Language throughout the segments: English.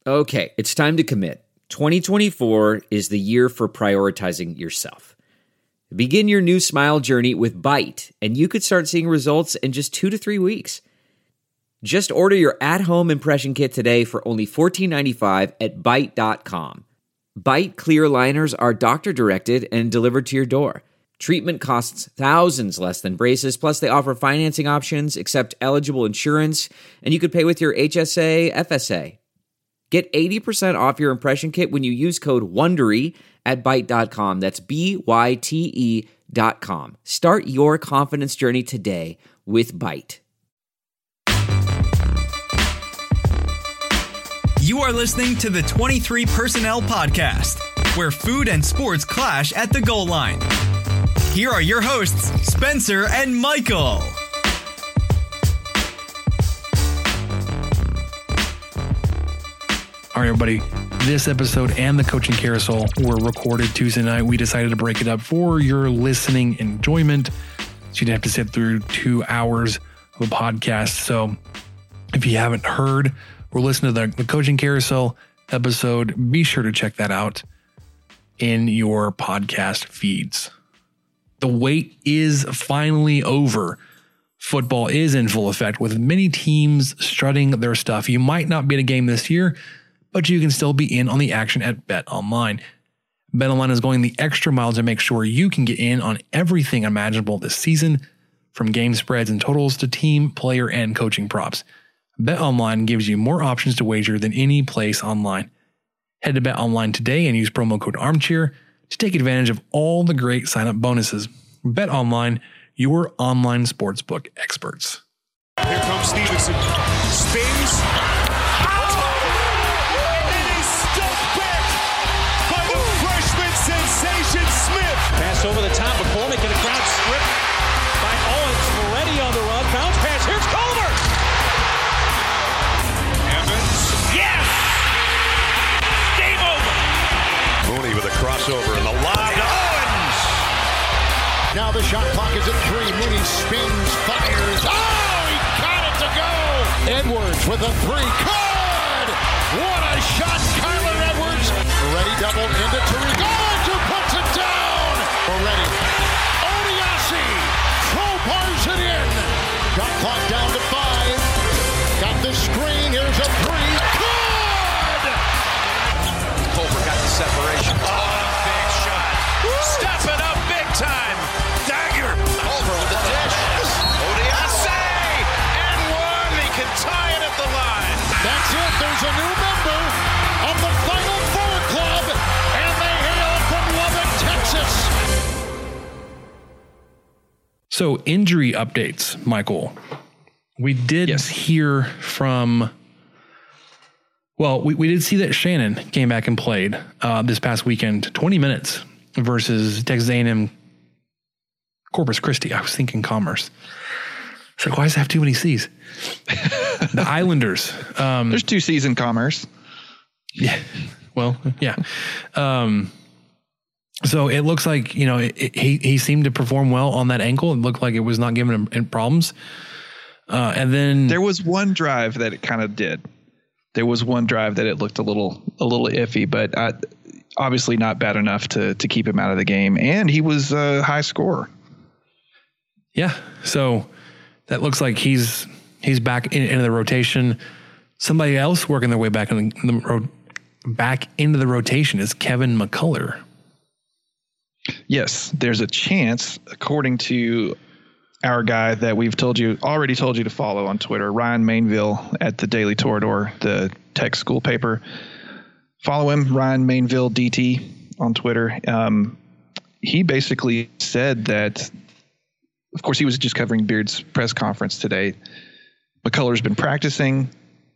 Okay, it's time to commit. 2024 is the year for prioritizing yourself. Begin your new smile journey with Byte, and you could start seeing results in just 2 to 3 weeks. Just order your at-home impression kit today for only $14.95 at Byte.com. Byte clear liners are doctor-directed and delivered to your door. Treatment costs thousands less than braces, plus they offer financing options, accept eligible insurance, and you could pay with your HSA, FSA. Get 80% off your impression kit when you use code WONDERY at Byte.com. That's BYTE.com. Start your confidence journey today with Byte. You are listening to the 23 Personnel Podcast, where food and sports clash at the goal line. Here are your hosts, Spencer and Michael. All right, everybody, this episode and the coaching carousel were recorded Tuesday night. We decided to break it up for your listening enjoyment, so you didn't have to sit through 2 hours of a podcast. So if you haven't heard or listened to the coaching carousel episode, be sure to check that out in your podcast feeds. The wait is finally over. Football is in full effect with many teams strutting their stuff. You might not be at a game this year, but you can still be in on the action at BetOnline. BetOnline is going the extra mile to make sure you can get in on everything imaginable this season, from game spreads and totals to team, player, and coaching props. BetOnline gives you more options to wager than any place online. Head to BetOnline today and use promo code ARMCHAIR to take advantage of all the great sign-up bonuses. BetOnline, your online sportsbook experts. Here comes Stevenson. Spins. Pass over the top of McCormick and a crowd stripped by Owens. Moretti on the run. Bounce pass. Here's Culver. Evans. Yes! Game over. Mooney with a crossover and the lob to Owens. Now the shot clock is at 3. Mooney spins, fires. Oh, he got it to go. Edwards with a 3. Good! What a shot, Kyler Edwards. Ready doubled into Tariq. Owens who puts it down. Already. Odiasi crowbars it in. Got clock down to 5. Got the screen. Here's a 3. Good! Culver got the separation. Oh, big shot. Stepping up big time. Dagger. Culver with the dish. Odiasi. And one. He can tie it at the line. That's it. There's a new member of the Final Four Club, and they hail from Lubbock, Texas. So injury updates, Michael. We did hear from, well, we did see that Shannon came back and played this past weekend, 20 minutes versus Texas A&M Corpus Christi. I was thinking Commerce. So why does it have too many C's? The Islanders. There's 2 C's in Commerce. Yeah. Well, yeah. So it looks like, you know, he seemed to perform well on that ankle. It looked like it was not giving him problems. And then there was one drive that it kind of did. There was one drive that it looked a little iffy, but obviously not bad enough to keep him out of the game. And he was a high scorer. Yeah. So that looks like he's back into the rotation. Somebody else working their way back back into the rotation is Kevin McCullough. Yes, there's a chance, according to our guy that we've already told you to follow on Twitter, Ryan Mainville at the Daily Torador, the tech school paper. Follow him, Ryan Mainville DT on Twitter. He basically said that, of course, he was just covering Beard's press conference today. McCullough's been practicing.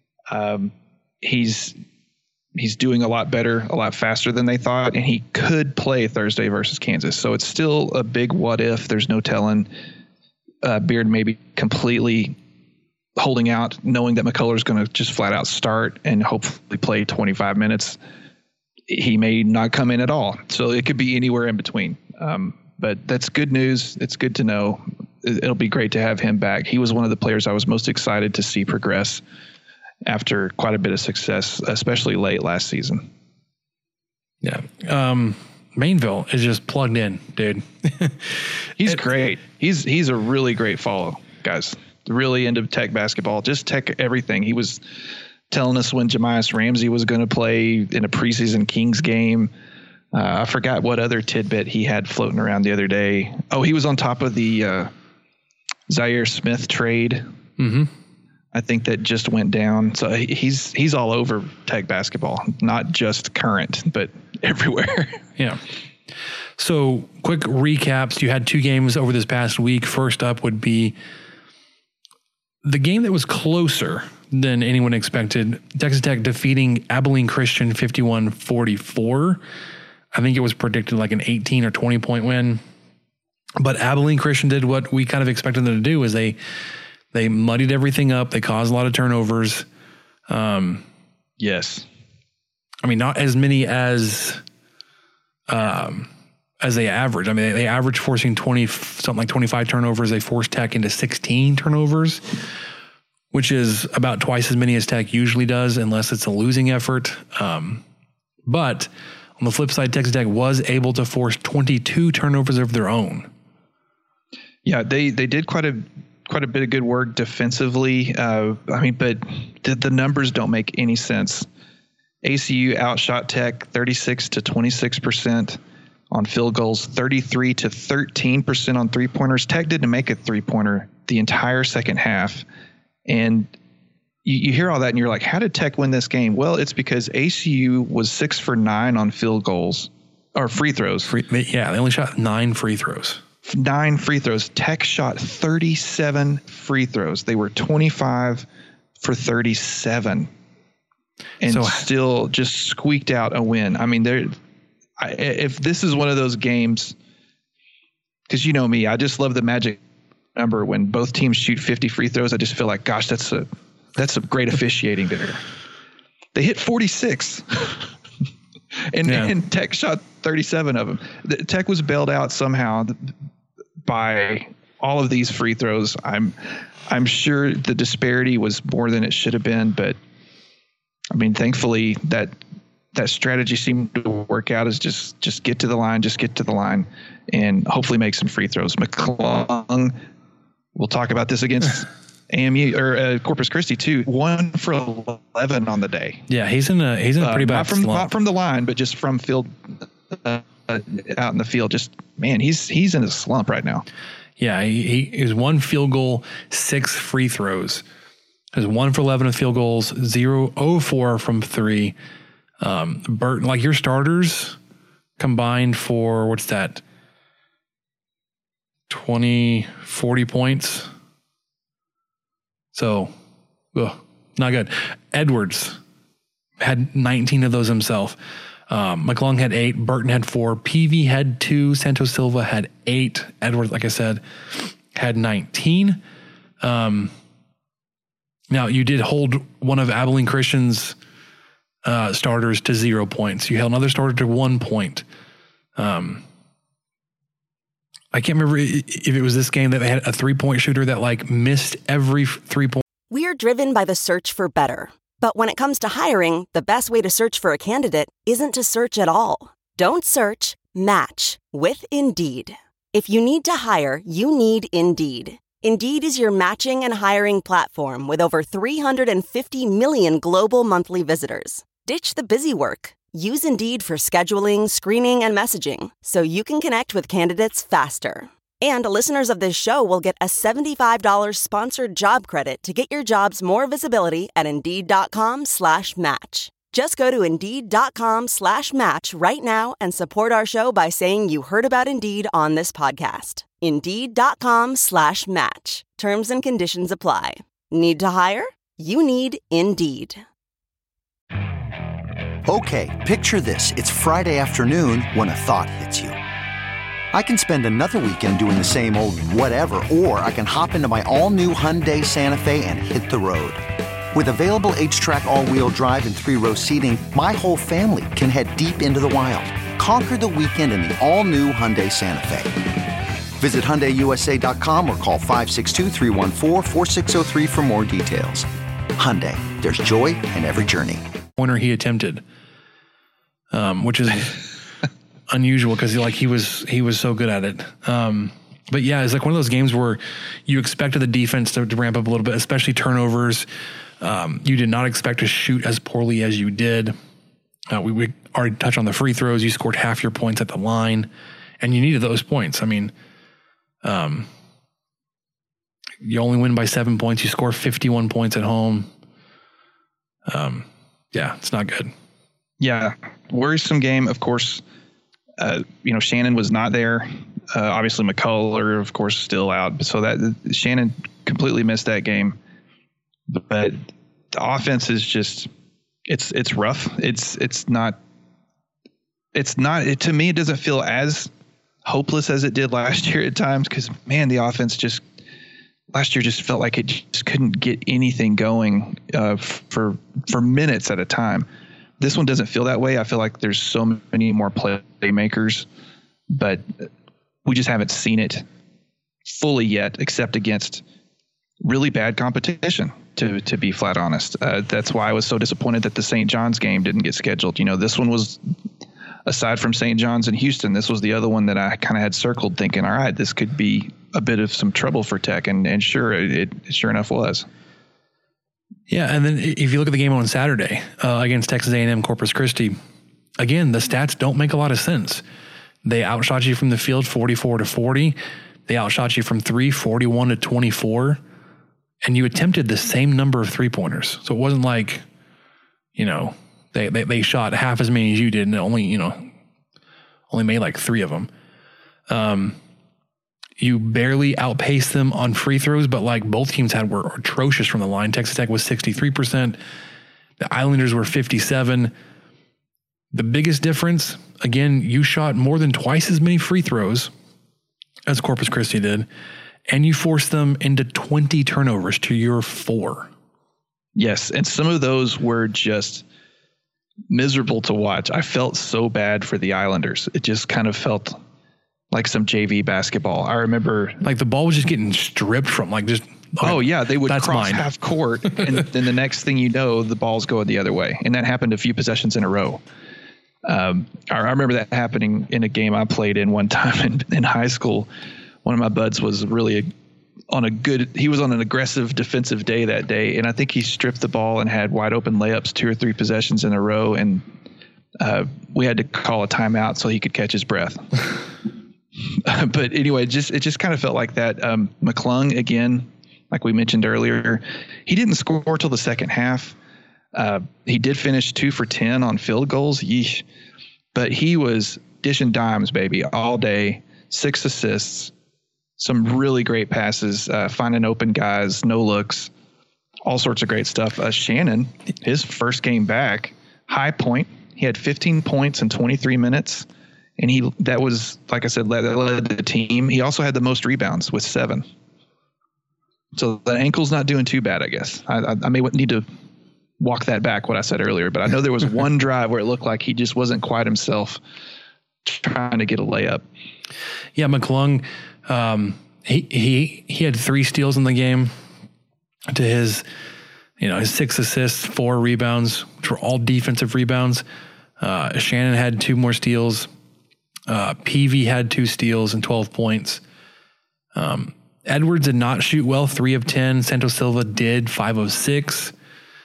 He's doing a lot better, a lot faster than they thought, and he could play Thursday versus Kansas. So it's still a big what if. There's no telling. Beard may be completely holding out, knowing that McCullough's going to just flat out start and hopefully play 25 minutes. He may not come in at all. So it could be anywhere in between. But that's good news. It's good to know. It'll be great to have him back. He was one of the players I was most excited to see progress. after quite a bit of success, especially late last season. Yeah. Mainville is just plugged in, dude. He's great. He's a really great follow, guys. Really into Tech basketball, just Tech everything. He was telling us when Jemias Ramsey was going to play in a preseason Kings game. I forgot what other tidbit he had floating around the other day. Oh, he was on top of the Zaire Smith trade. Mm-hmm. I think that just went down. So he's all over Tech basketball, not just current, but everywhere. Yeah. So quick recaps. You had 2 games over this past week. First up would be the game that was closer than anyone expected. Texas Tech defeating Abilene Christian 51-44. I think it was predicted like an 18 or 20 point win. But Abilene Christian did what we kind of expected them to do, is they muddied everything up. They caused a lot of turnovers. Yes. I mean, not as many as they average. I mean, they average forcing 25 turnovers. They forced Tech into 16 turnovers, which is about twice as many as Tech usually does, unless it's a losing effort. But on the flip side, Texas Tech was able to force 22 turnovers of their own. Yeah, they did quite a bit of good work defensively. But the numbers don't make any sense. ACU outshot Tech 36 to 26% on field goals, 33 to 13% on 3-pointers. Tech didn't make a 3-pointer the entire second half. And you hear all that and you're like, how did Tech win this game? Well, it's because ACU was 6 for 9 on field goals or free throws. They only shot 9 free throws. 9 free throws. Tech shot 37 free throws. They were 25 for 37 and still just squeaked out a win. I mean, if this is one of those games, because you know me, I just love the magic number when both teams shoot 50 free throws. I just feel like, gosh, that's a great officiating there. They hit 46 and Tech shot 37 of them. Tech was bailed out somehow by all of these free throws. I'm sure the disparity was more than it should have been, but I mean, thankfully that strategy seemed to work out, is just get to the line, and hopefully make some free throws. McClung, we'll talk about this against AMU or Corpus Christi too. 1 for 11 on the day. Yeah, he's in a pretty bad slump. Not from the line, but just from field out in the field. Just man, he's in a slump right now. Yeah, he is 1 field goal, 6 free throws. Has 1 for 11 of field goals, 0-4 from 3. Burton, like your starters combined for, what's that? 40 points. So, not good. Edwards had 19 of those himself. McClung had 8. Burton had 4. Peavy had 2. Santos Silva had 8. Edwards, like I said, had 19. Now, you did hold one of Abilene Christian's starters to 0 points. You held another starter to 1 point. I can't remember if it was this game that they had a 3-point shooter that missed every 3-point. We're driven by the search for better. But when it comes to hiring, the best way to search for a candidate isn't to search at all. Don't search, match with Indeed. If you need to hire, you need Indeed. Indeed is your matching and hiring platform with over 350 million global monthly visitors. Ditch the busy work. Use Indeed for scheduling, screening, and messaging so you can connect with candidates faster. And listeners of this show will get a $75 sponsored job credit to get your jobs more visibility at Indeed.com/match. Just go to Indeed.com/match right now and support our show by saying you heard about Indeed on this podcast. Indeed.com/match. Terms and conditions apply. Need to hire? You need Indeed. Okay, picture this. It's Friday afternoon when a thought hits you. I can spend another weekend doing the same old whatever, or I can hop into my all-new Hyundai Santa Fe and hit the road. With available H-Track all-wheel drive and 3-row seating, my whole family can head deep into the wild. Conquer the weekend in the all-new Hyundai Santa Fe. Visit HyundaiUSA.com or call 562-314-4603 for more details. Hyundai, there's joy in every journey. Pointer he attempted, which is unusual because he was so good at it. But yeah, it's like one of those games where you expected the defense to ramp up a little bit, especially turnovers. You did not expect to shoot as poorly as you did. We already touched on the free throws. You scored half your points at the line, and you needed those points. I mean, you only win by 7 points. You score 51 points at home. Yeah, it's not good. Yeah, worrisome game. Of course, Shannon was not there. Obviously, McCullough, of course, still out. So that Shannon completely missed that game. But the offense is just it's rough. It's not. To me, it doesn't feel as hopeless as it did last year at times. Because man, the offense last year just felt like it just couldn't get anything going for minutes at a time. This one doesn't feel that way. I feel like there's so many more playmakers, but we just haven't seen it fully yet, except against really bad competition, to be flat honest. That's why I was so disappointed that the St. John's game didn't get scheduled. This one was, aside from St. John's and Houston, this was the other one that I kind of had circled thinking, all right, this could be a bit of some trouble for Tech. And sure, it sure enough was. Yeah, and then if you look at the game on Saturday against Texas A&M Corpus Christi, again, the stats don't make a lot of sense. They outshot you from the field 44-40. They outshot you from three 41-24. And you attempted the same number of three-pointers. So it wasn't like, they shot half as many as you did and only made like 3 of them. You barely outpaced them on free throws, but like both teams were atrocious from the line. Texas Tech was 63%. The Islanders were 57%. The biggest difference, again, you shot more than twice as many free throws as Corpus Christi did, and you forced them into 20 turnovers to your 4. Yes, and some of those were just miserable to watch. I felt so bad for the Islanders. It just kind of felt like some JV basketball. I remember, like, the ball was just getting stripped from, like, just. Oh yeah, they would cross half court, and then the next thing you know, the ball's going the other way, and that happened a few possessions in a row. I remember that happening in a game I played in one time in high school. One of my buds was really he was on an aggressive defensive day that day, and I think he stripped the ball and had wide open layups 2 or 3 possessions in a row, and we had to call a timeout so he could catch his breath. But anyway, it just kind of felt like that. McClung, again, like we mentioned earlier, he didn't score till the second half. He did finish 2 for 10 on field goals. Yeesh. But he was dishing dimes, baby, all day. 6 assists, some really great passes, finding open guys, no looks, all sorts of great stuff. Shannon, his first game back, high point. He had 15 points in 23 minutes. And that was, like I said, led the team. He also had the most rebounds with 7. So the ankle's not doing too bad, I guess. I may need to walk that back, what I said earlier, but I know there was one drive where it looked like he just wasn't quite himself trying to get a layup. Yeah, McClung, he had 3 steals in the game to his 6 assists, 4 rebounds, which were all defensive rebounds. Shannon had 2 more steals. Peavy had 2 steals and 12 points. Edwards did not shoot well, 3 of 10. Santos Silva did, 5 of 6.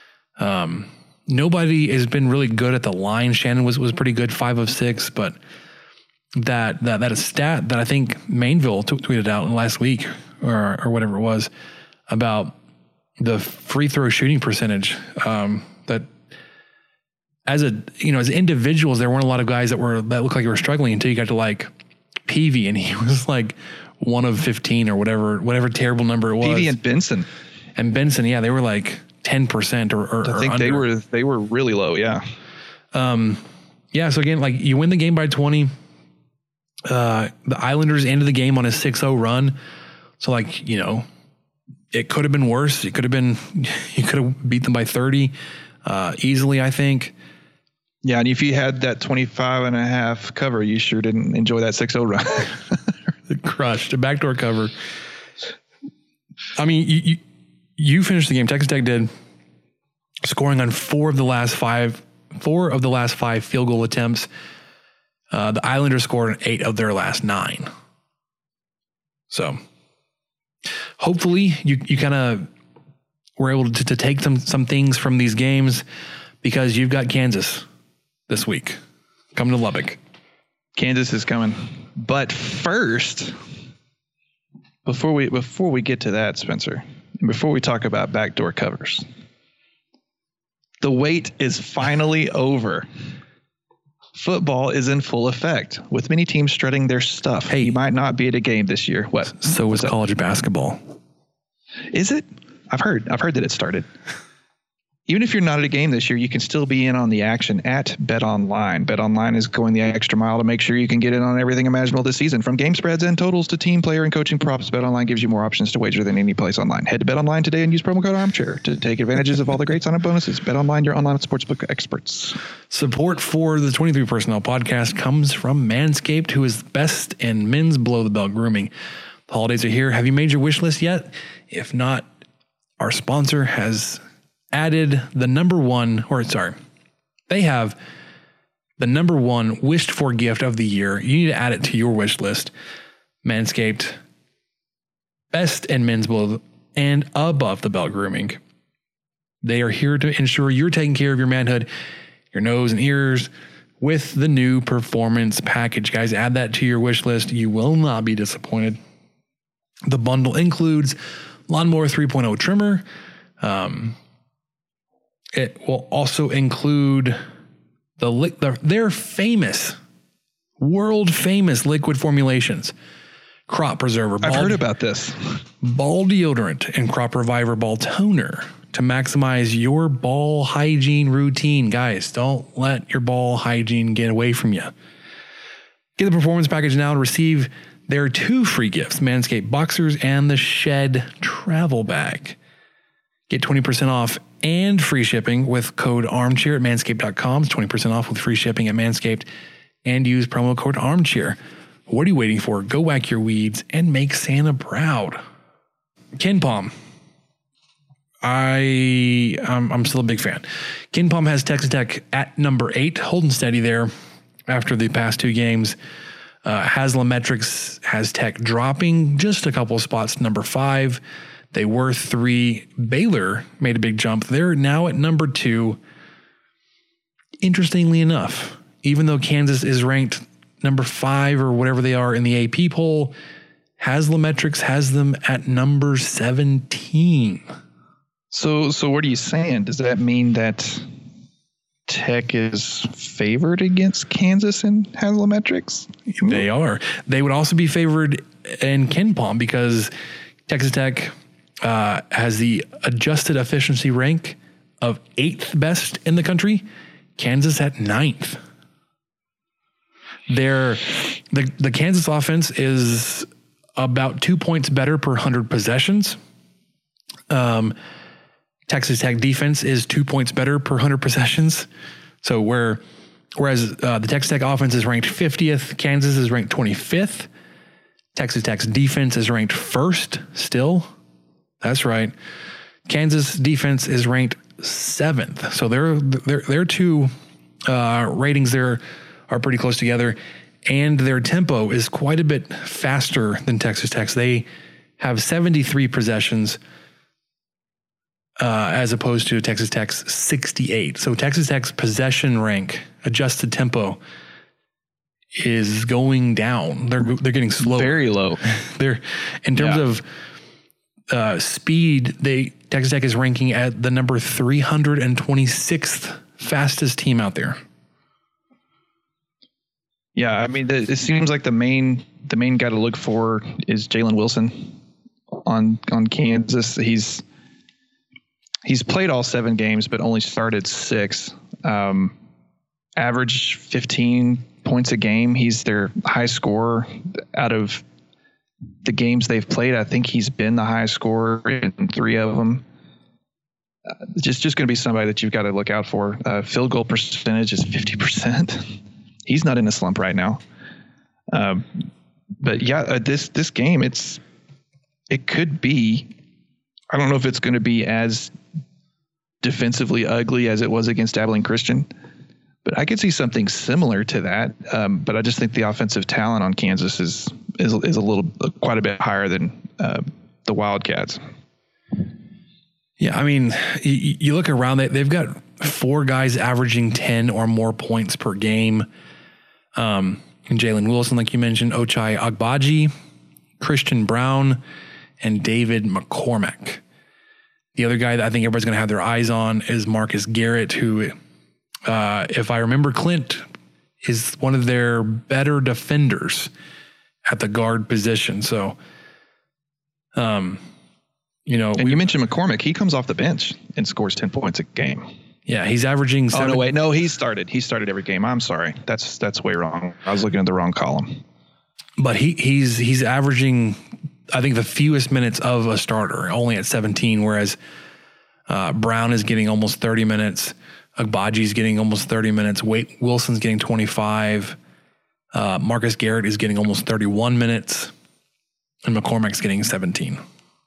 Nobody has been really good at the line. Shannon was pretty good, 5 of 6, but that is stat that I think Mainville tweeted out last week or whatever it was about the free throw shooting percentage. That as individuals, there weren't a lot of guys that looked like they were struggling until you got to like Peavy, and he was like 1 of 15 or whatever terrible number it was. Peavy and Benson. Yeah, they were like 10% or I think under. they were really low. Yeah. Yeah. So again, like you win the game by 20. The Islanders ended the game on a 6-0 run. So like, it could have been worse. You could have beat them by 30 easily, I think. Yeah. And if you had that 25.5 cover, you sure didn't enjoy that 6-0 run. Crushed a backdoor cover. I mean, you finished the game. Texas Tech did. scoring on four of the last five field goal attempts. The Islanders scored on 8 of their last 9. So hopefully you kind of were able to take some things from these games, because you've got Kansas this week coming to Lubbock. Kansas is coming. But first, before we get to that, Spencer, and before we talk about backdoor covers, the wait is finally over. Football is in full effect, with many teams strutting their stuff. Hey, you might not be at a game this year. What? So is college basketball. Is it? I've heard that it started. Even if you're not at a game this year, you can still be in on the action at BetOnline. BetOnline is going the extra mile to make sure you can get in on everything imaginable this season. From game spreads and totals to team, player, and coaching props, BetOnline gives you more options to wager than any place online. Head to BetOnline today and use promo code Armchair to take advantages of all the great sign-up bonuses. BetOnline, your online sportsbook experts. Support for the 23 Personnel podcast comes from Manscaped, who is best in men's below-the-belt grooming. The holidays are here. Have you made your wish list yet? If not, our sponsor has added they have the number one wished for gift of the year. You need to add it to your wish list. Manscaped, best in men's below and above the belt grooming. They are here to ensure you're taking care of your manhood, your nose and ears with the new performance package. Guys, add that to your wish list. You will not be disappointed. The bundle includes Lawnmower 3.0 trimmer. It will also include their famous, world famous liquid formulations, Crop Preserver. I've heard about this. Ball deodorant and Crop Reviver ball toner to maximize your ball hygiene routine. Guys, don't let your ball hygiene get away from you. Get the performance package now and receive their 2 free gifts, Manscaped Boxers and the Shed Travel Bag. Get 20% off and free shipping with code Armchair at manscaped.com. It's 20% off with free shipping at Manscaped, and use promo code Armchair. What are you waiting for? Go whack your weeds and make Santa proud. KenPom. I'm still a big fan. KenPom has Texas Tech at number 8, holding steady there after the past 2 games. Haslametrics has Tech dropping just a couple of spots to number 5. They were 3. Baylor made a big jump. They're now at number 2. Interestingly enough, even though Kansas is ranked number 5 or whatever they are in the AP poll, Haslametrics has them at number 17. So what are you saying? Does that mean that Tech is favored against Kansas in Haslametrics? They are. They would also be favored in KenPom because Texas Tech has the adjusted efficiency rank of 8th best in the country. Kansas at 9th. The Kansas offense is about 2 points better per 100 possessions. Texas Tech defense is 2 points better per 100 possessions. So whereas the Texas Tech offense is ranked 50th, Kansas is ranked 25th. Texas Tech's defense is ranked 1st still. That's right. Kansas defense is ranked 7th. So their 2 ratings there are pretty close together, and their tempo is quite a bit faster than Texas Tech's. They have 73 possessions as opposed to Texas Tech's 68. So Texas Tech's possession rank, adjusted tempo, is going down. They're getting slow, very low. They're in terms of speed. Texas Tech is ranking at the number 326th fastest team out there. Yeah, I mean, it seems like the main guy to look for is Jalen Wilson on Kansas. He's played all 7 games, but only started 6. Average 15 points a game. He's their high scorer out of the games they've played. I think he's been the highest scorer in 3 of them. Just going to be somebody that you've got to look out for. Field goal percentage is 50%. He's not in a slump right now. But yeah, this game, it could be, I don't know if it's going to be as defensively ugly as it was against Abilene Christian. But I could see something similar to that. But I just think the offensive talent on Kansas is quite a bit higher than the Wildcats. Yeah, I mean, you look around, they've got 4 guys averaging 10 or more points per game. And Jalen Wilson, like you mentioned, Ochai Agbaji, Christian Brown, and David McCormack. The other guy that I think everybody's going to have their eyes on is Marcus Garrett, who, if I remember, Clint is one of their better defenders at the guard position. So, and you mentioned McCormack. He comes off the bench and scores 10 points a game. Yeah, he's averaging 7. Oh, no, wait. No, he started. He started every game. I'm sorry. That's way wrong. I was looking at the wrong column. But he's averaging, I think, the fewest minutes of a starter, only at 17, whereas Brown is getting almost 30 minutes. Agbaji's getting almost 30 minutes. Wade Wilson's getting 25. Marcus Garrett is getting almost 31 minutes. And McCormack's getting 17.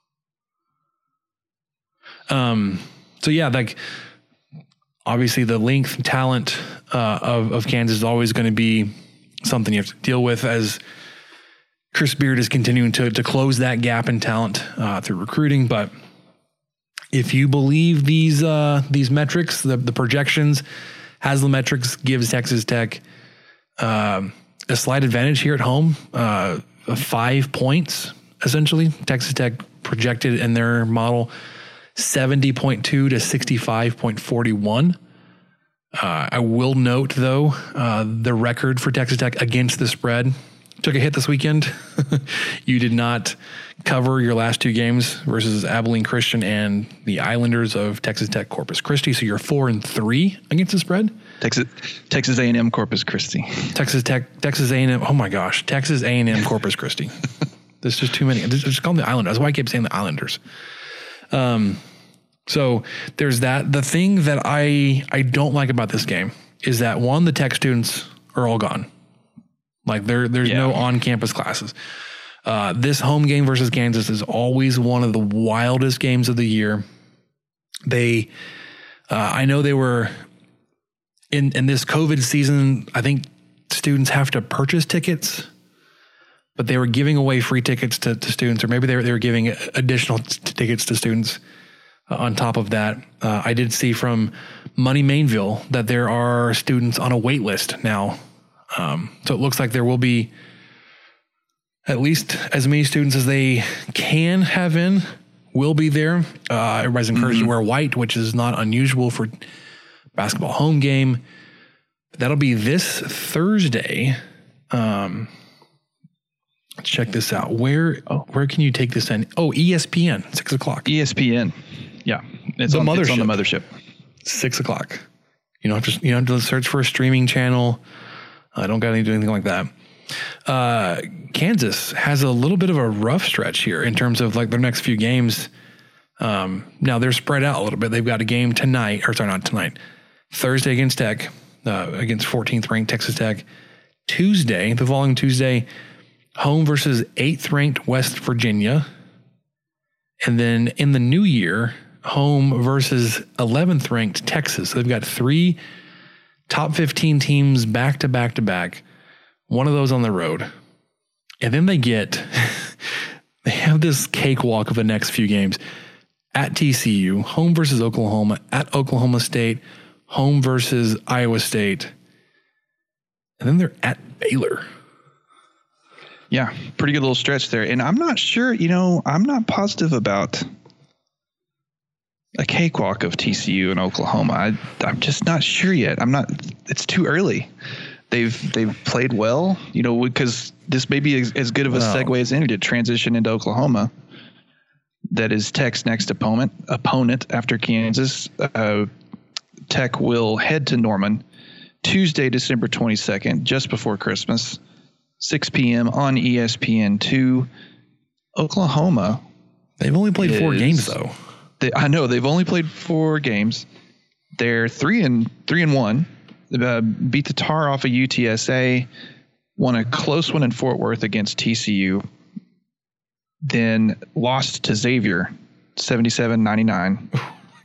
So yeah, like obviously the length and talent of Kansas is always going to be something you have to deal with as Chris Beard is continuing to close that gap in talent through recruiting. But if you believe these metrics, the projections, Haslametrics gives Texas Tech a slight advantage here at home, 5 points essentially. Texas Tech projected in their model 70.2 to 65.41. I will note, though, the record for Texas Tech against the spread took a hit this weekend. You did not cover your last 2 games versus Abilene Christian and the Islanders of Texas Tech Corpus Christi. So you're 4-3 against the spread. Texas A&M Corpus Christi. Texas A&M. Oh my gosh, Texas A&M Corpus Christi. There's just too many. Just call them the Islanders. That's why I keep saying the Islanders. So there's that. The thing that I don't like about this game is that, one, the Tech students are all gone. Like there's no on-campus classes. This home game versus Kansas is always one of the wildest games of the year. I know they were in this COVID season. I think students have to purchase tickets, but they were giving away free tickets to students, or maybe they were giving additional tickets to students on top of that. I did see from Money Mainville that there are students on a wait list now. So it looks like there will be at least as many students as they can have in will be there. Everybody's encouraged to wear white, which is not unusual for basketball home game. That'll be this Thursday. Let's check this out. Where can you take this in? Oh, ESPN, 6 o'clock. ESPN. Yeah. It's on the mothership. 6 o'clock. You don't have to search for a streaming channel. I don't got to do anything like that. Kansas has a little bit of a rough stretch here in terms of like their next few games. Now they're spread out a little bit. They've got a game tonight, or sorry, not tonight, Thursday against Tech, against 14th ranked Texas Tech. Tuesday, the following Tuesday, home versus 8th ranked West Virginia. And then in the new year, home versus 11th ranked Texas. So they've got 3 top 15 teams back to back to back. One of those on the road. And then they have this cakewalk of the next few games at TCU, home versus Oklahoma, at Oklahoma State, home versus Iowa State. And then they're at Baylor. Yeah, pretty good little stretch there. And I'm not sure, I'm not positive about a cakewalk of TCU and Oklahoma. I'm just not sure yet. It's too early. They've played well, because this may be as good of a segue as any to transition into Oklahoma. That is Tech's next opponent after Kansas. Tech will head to Norman Tuesday, December 22nd, just before Christmas, 6 p.m. on ESPN2. Oklahoma. They've only played 4 games though. I know they've only played 4 games. They're 3-1. Beat the tar off of UTSA, won a close one in Fort Worth against TCU, then lost to Xavier 77-99.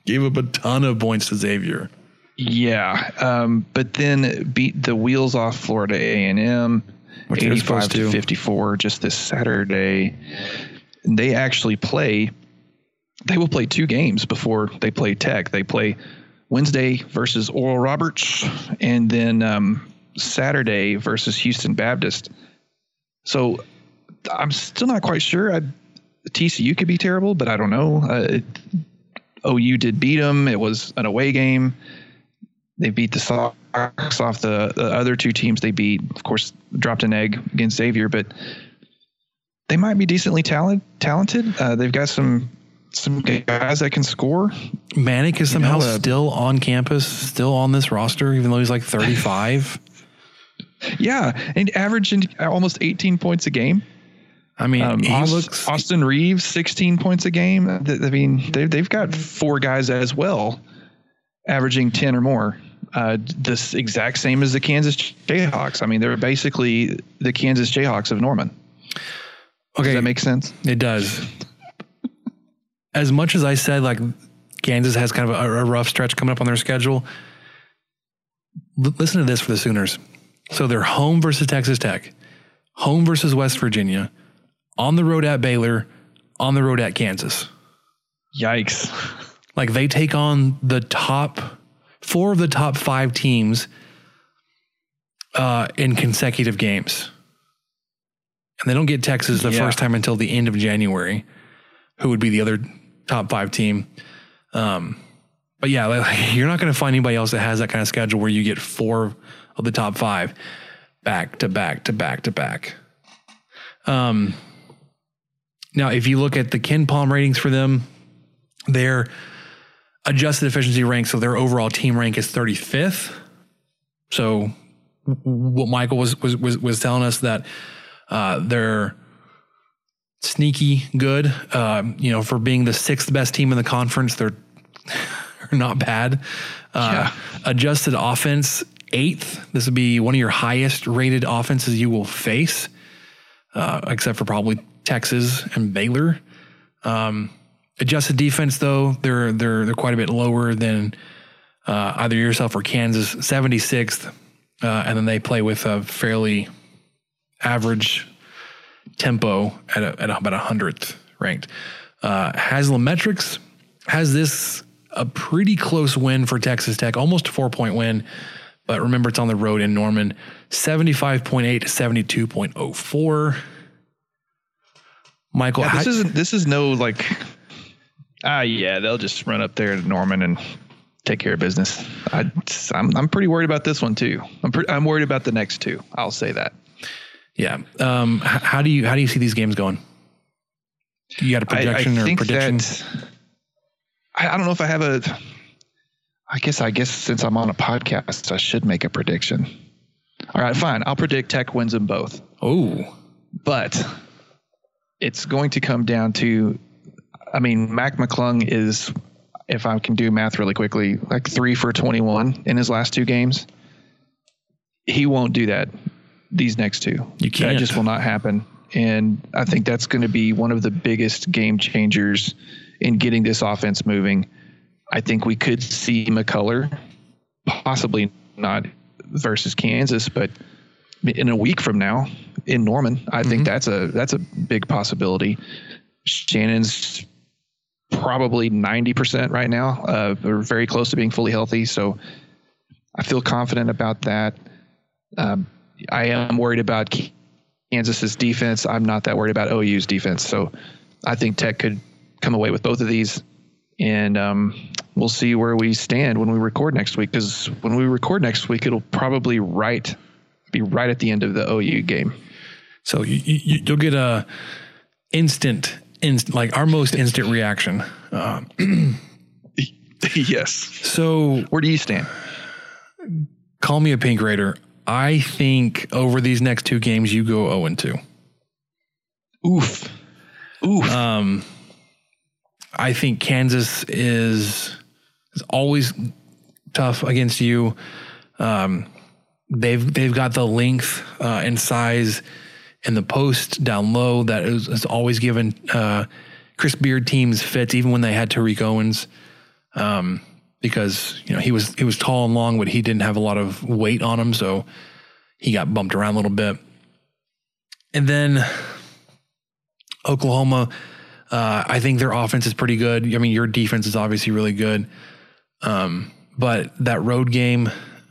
Gave up a ton of points to Xavier. Yeah, but then beat the wheels off Florida A&M, 85-54 just this Saturday. And they actually they will play 2 games before they play Tech. They play Wednesday versus Oral Roberts, and then Saturday versus Houston Baptist. So I'm still not quite sure. TCU could be terrible, but I don't know. OU did beat them. It was an away game. They beat the Sox off the other 2 teams they beat. Of course, dropped an egg against Xavier, but they might be decently talented. They've got some guys that can score. Manic is somehow still on campus, still on this roster, even though he's like 35. Yeah, and averaging almost 18 points a game. I mean, Austin Reeves, 16 points a game. I mean, they've got 4 guys as well, averaging 10 or more. This exact same as the Kansas Jayhawks. I mean, they're basically the Kansas Jayhawks of Norman. Okay, does that make sense? It does. As much as I said, like Kansas has kind of a rough stretch coming up on their schedule. Listen to this for the Sooners. So they're home versus Texas Tech, home versus West Virginia, on the road at Baylor, on the road at Kansas. Yikes. Like they take on the top 4 of the top 5 teams in consecutive games. And they don't get Texas the first time until the end of January, who would be the other top 5 team. But yeah, like, you're not going to find anybody else that has that kind of schedule where you get 4 of the top 5 back to back to back to back. Now, if you look at the KenPom ratings for them, their adjusted efficiency rank, so their overall team rank is 35th. So what Michael was telling us that they're sneaky good, for being the 6th best team in the conference. They're not bad. Adjusted offense, 8th. This would be one of your highest rated offenses you will face, except for probably Texas and Baylor. Adjusted defense, though, they're quite a bit lower than either yourself or Kansas, 76th, and then they play with a fairly average tempo at about 100th ranked. Haslametrics has this a pretty close win for Texas Tech, almost a 4-point win, but remember it's on the road in Norman, 75.8 to 72.04. Michael, this is no like, they'll just run up there to Norman and take care of business. I'm pretty worried about this one too. I'm worried about the next 2. I'll say that. Yeah. How do you see these games going? You got a projection or prediction? I don't know if I have I guess since I'm on a podcast, I should make a prediction. All right, fine. I'll predict Tech wins them both. Oh, but it's going to come down to, Mac McClung is, if I can do math really quickly, like 3 for 21 in his last 2 games. He won't do that these next 2. You can't. That just will not happen. And I think that's going to be one of the biggest game changers in getting this offense moving. I think we could see McCullough, possibly not versus Kansas, but in a week from now in Norman, I think that's a big possibility. Shannon's probably 90% right now, or very close to being fully healthy. So I feel confident about that. I am worried about Kansas's defense. I'm not that worried about OU's defense. So I think Tech could come away with both of these, and we'll see where we stand when we record next week. Because when we record next week, it'll probably be right at the end of the OU game. So you'll get a instant, like our most instant reaction. Yes. So where do you stand? Call me a Pink Raider. I think over these next 2 games, you go 0-2. Oof. I think Kansas is always tough against you. They've got the length and size in the post down low that is always given Chris Beard teams fits, even when they had Tariq Owens. because he was tall and long, but he didn't have a lot of weight on him, so he got bumped around a little bit. And then Oklahoma, I think their offense is pretty good. I mean, your defense is obviously really good, but that road game,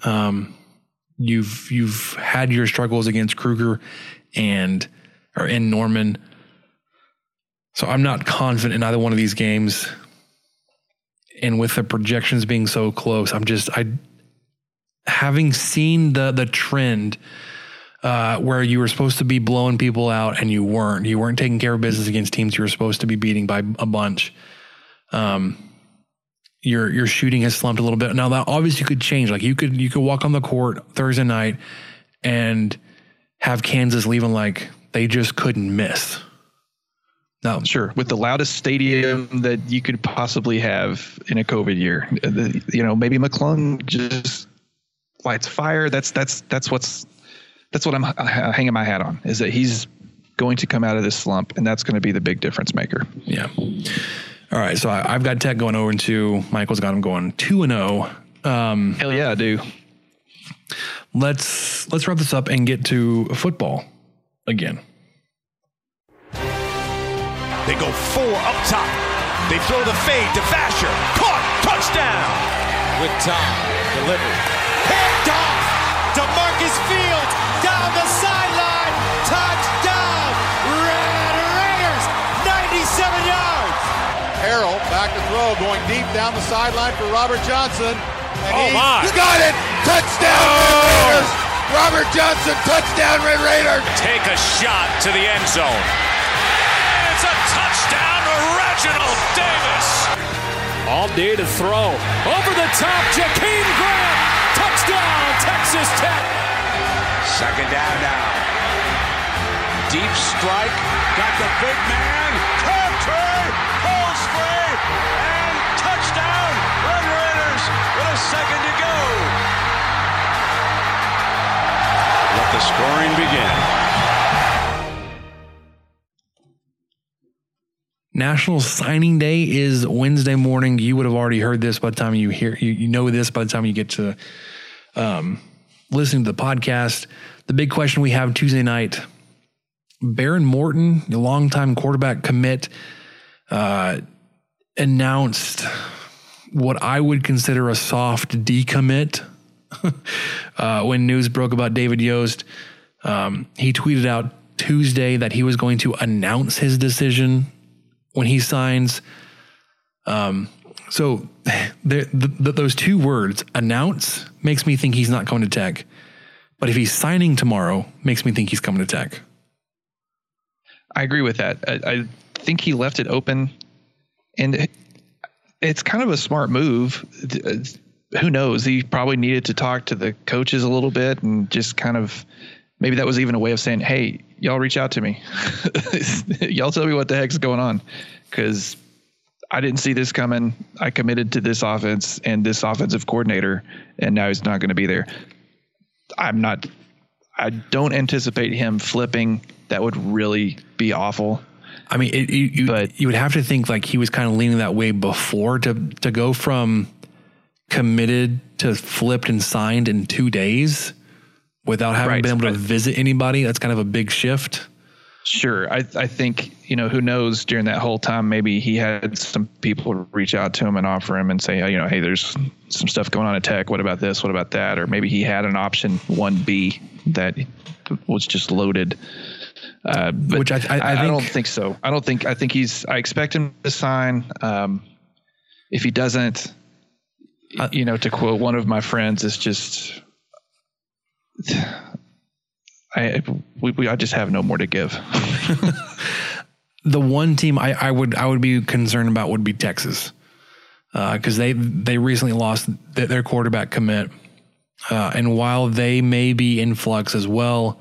you've had your struggles against Kruger and Norman. So I'm not confident in either one of these games. And with the projections being so close, having seen the trend where you were supposed to be blowing people out and you weren't taking care of business against teams you were supposed to be beating by a bunch. Your shooting has slumped a little bit. Now that obviously could change. Like you could walk on the court Thursday night and have Kansas leaving like they just couldn't miss. No, sure. With the loudest stadium that you could possibly have in a COVID year, maybe McClung just lights fire. That's what I'm hanging my hat on, is that he's going to come out of this slump, and that's going to be the big difference maker. Yeah. All right. So I've got Tech going 0-2. Michael's got him going 2-0. Hell yeah, I do. Let's wrap this up and get to football again. They go 4 up top. They throw the fade to Vasher. Caught. Touchdown. With time. Delivered. Picked off. DeMarcus Fields down the sideline. Touchdown. Red Raiders. 97 yards. Harrell back to throw, going deep down the sideline for Robert Johnson. And my. Got it. Touchdown, Red Raiders. Robert Johnson, touchdown, Red Raiders. Take a shot to the end zone. It's a touchdown to Reginald Davis. All day to throw. Over the top, Jakeem Grant. Touchdown, Texas Tech. Second down now. Deep strike. Got the big man. Turn. Pulls free. And touchdown. Red Raiders with a second to go. Let the scoring begin. National Signing Day is Wednesday morning. You would have already heard this by the time you know this by the time you get to listening to the podcast. The big question we have Tuesday night, Baron Morton, the longtime quarterback commit, announced what I would consider a soft decommit when news broke about David Yost. He tweeted out Tuesday that he was going to announce his decision when he signs. So those two words, announce, makes me think he's not coming to Tech. But if he's signing tomorrow, makes me think he's coming to Tech. I agree with that. I think he left it open, and it's kind of a smart move. Who knows? He probably needed to talk to the coaches a little bit and just kind of, maybe that was even a way of saying, hey, y'all reach out to me. Y'all tell me what the heck's going on, because I didn't see this coming. I committed to this offense and this offensive coordinator, and now he's not going to be there. I don't anticipate him flipping. That would really be awful. I mean, you would have to think like he was kind of leaning that way before to go from committed to flipped and signed in 2 days without having been able to visit anybody. That's kind of a big shift. Sure. I think, who knows, during that whole time, maybe he had some people reach out to him and offer him and say, hey, there's some stuff going on at Tech. What about this? What about that? Or maybe he had an option 1B that was just loaded. Which I don't think so. I I expect him to sign. If he doesn't, to quote one of my friends, it's just, I just have no more to give. The one team I would be concerned about would be Texas, because they recently lost their quarterback commit, and while they may be in flux as well,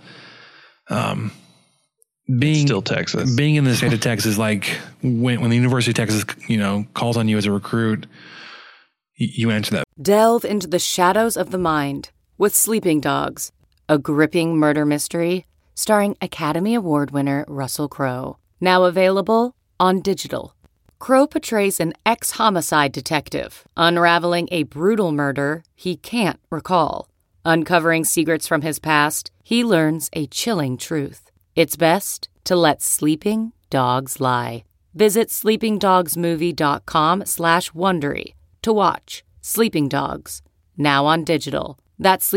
being still Texas, being in the state of Texas, like when the University of Texas calls on you as a recruit, you answer that. Delve into the shadows of the mind with Sleeping Dogs, a gripping murder mystery starring Academy Award winner Russell Crowe. Now available on digital. Crow portrays an ex-homicide detective, unraveling a brutal murder he can't recall. Uncovering secrets from his past, he learns a chilling truth. It's best to let sleeping dogs lie. Visit sleepingdogsmovie.com/Wondery to watch Sleeping Dogs, now on digital. That's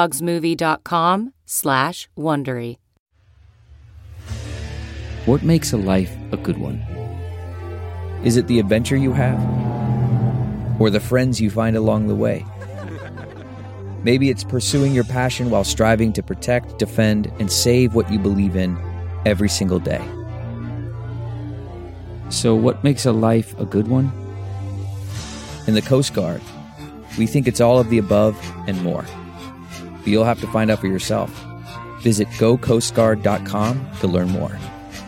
sleepingdogsmovie.com/Wondery. What makes a life a good one? Is it the adventure you have? Or the friends you find along the way? Maybe it's pursuing your passion while striving to protect, defend, and save what you believe in every single day. So what makes a life a good one? In the Coast Guard, we think it's all of the above and more. But you'll have to find out for yourself. Visit gocoastguard.com to learn more.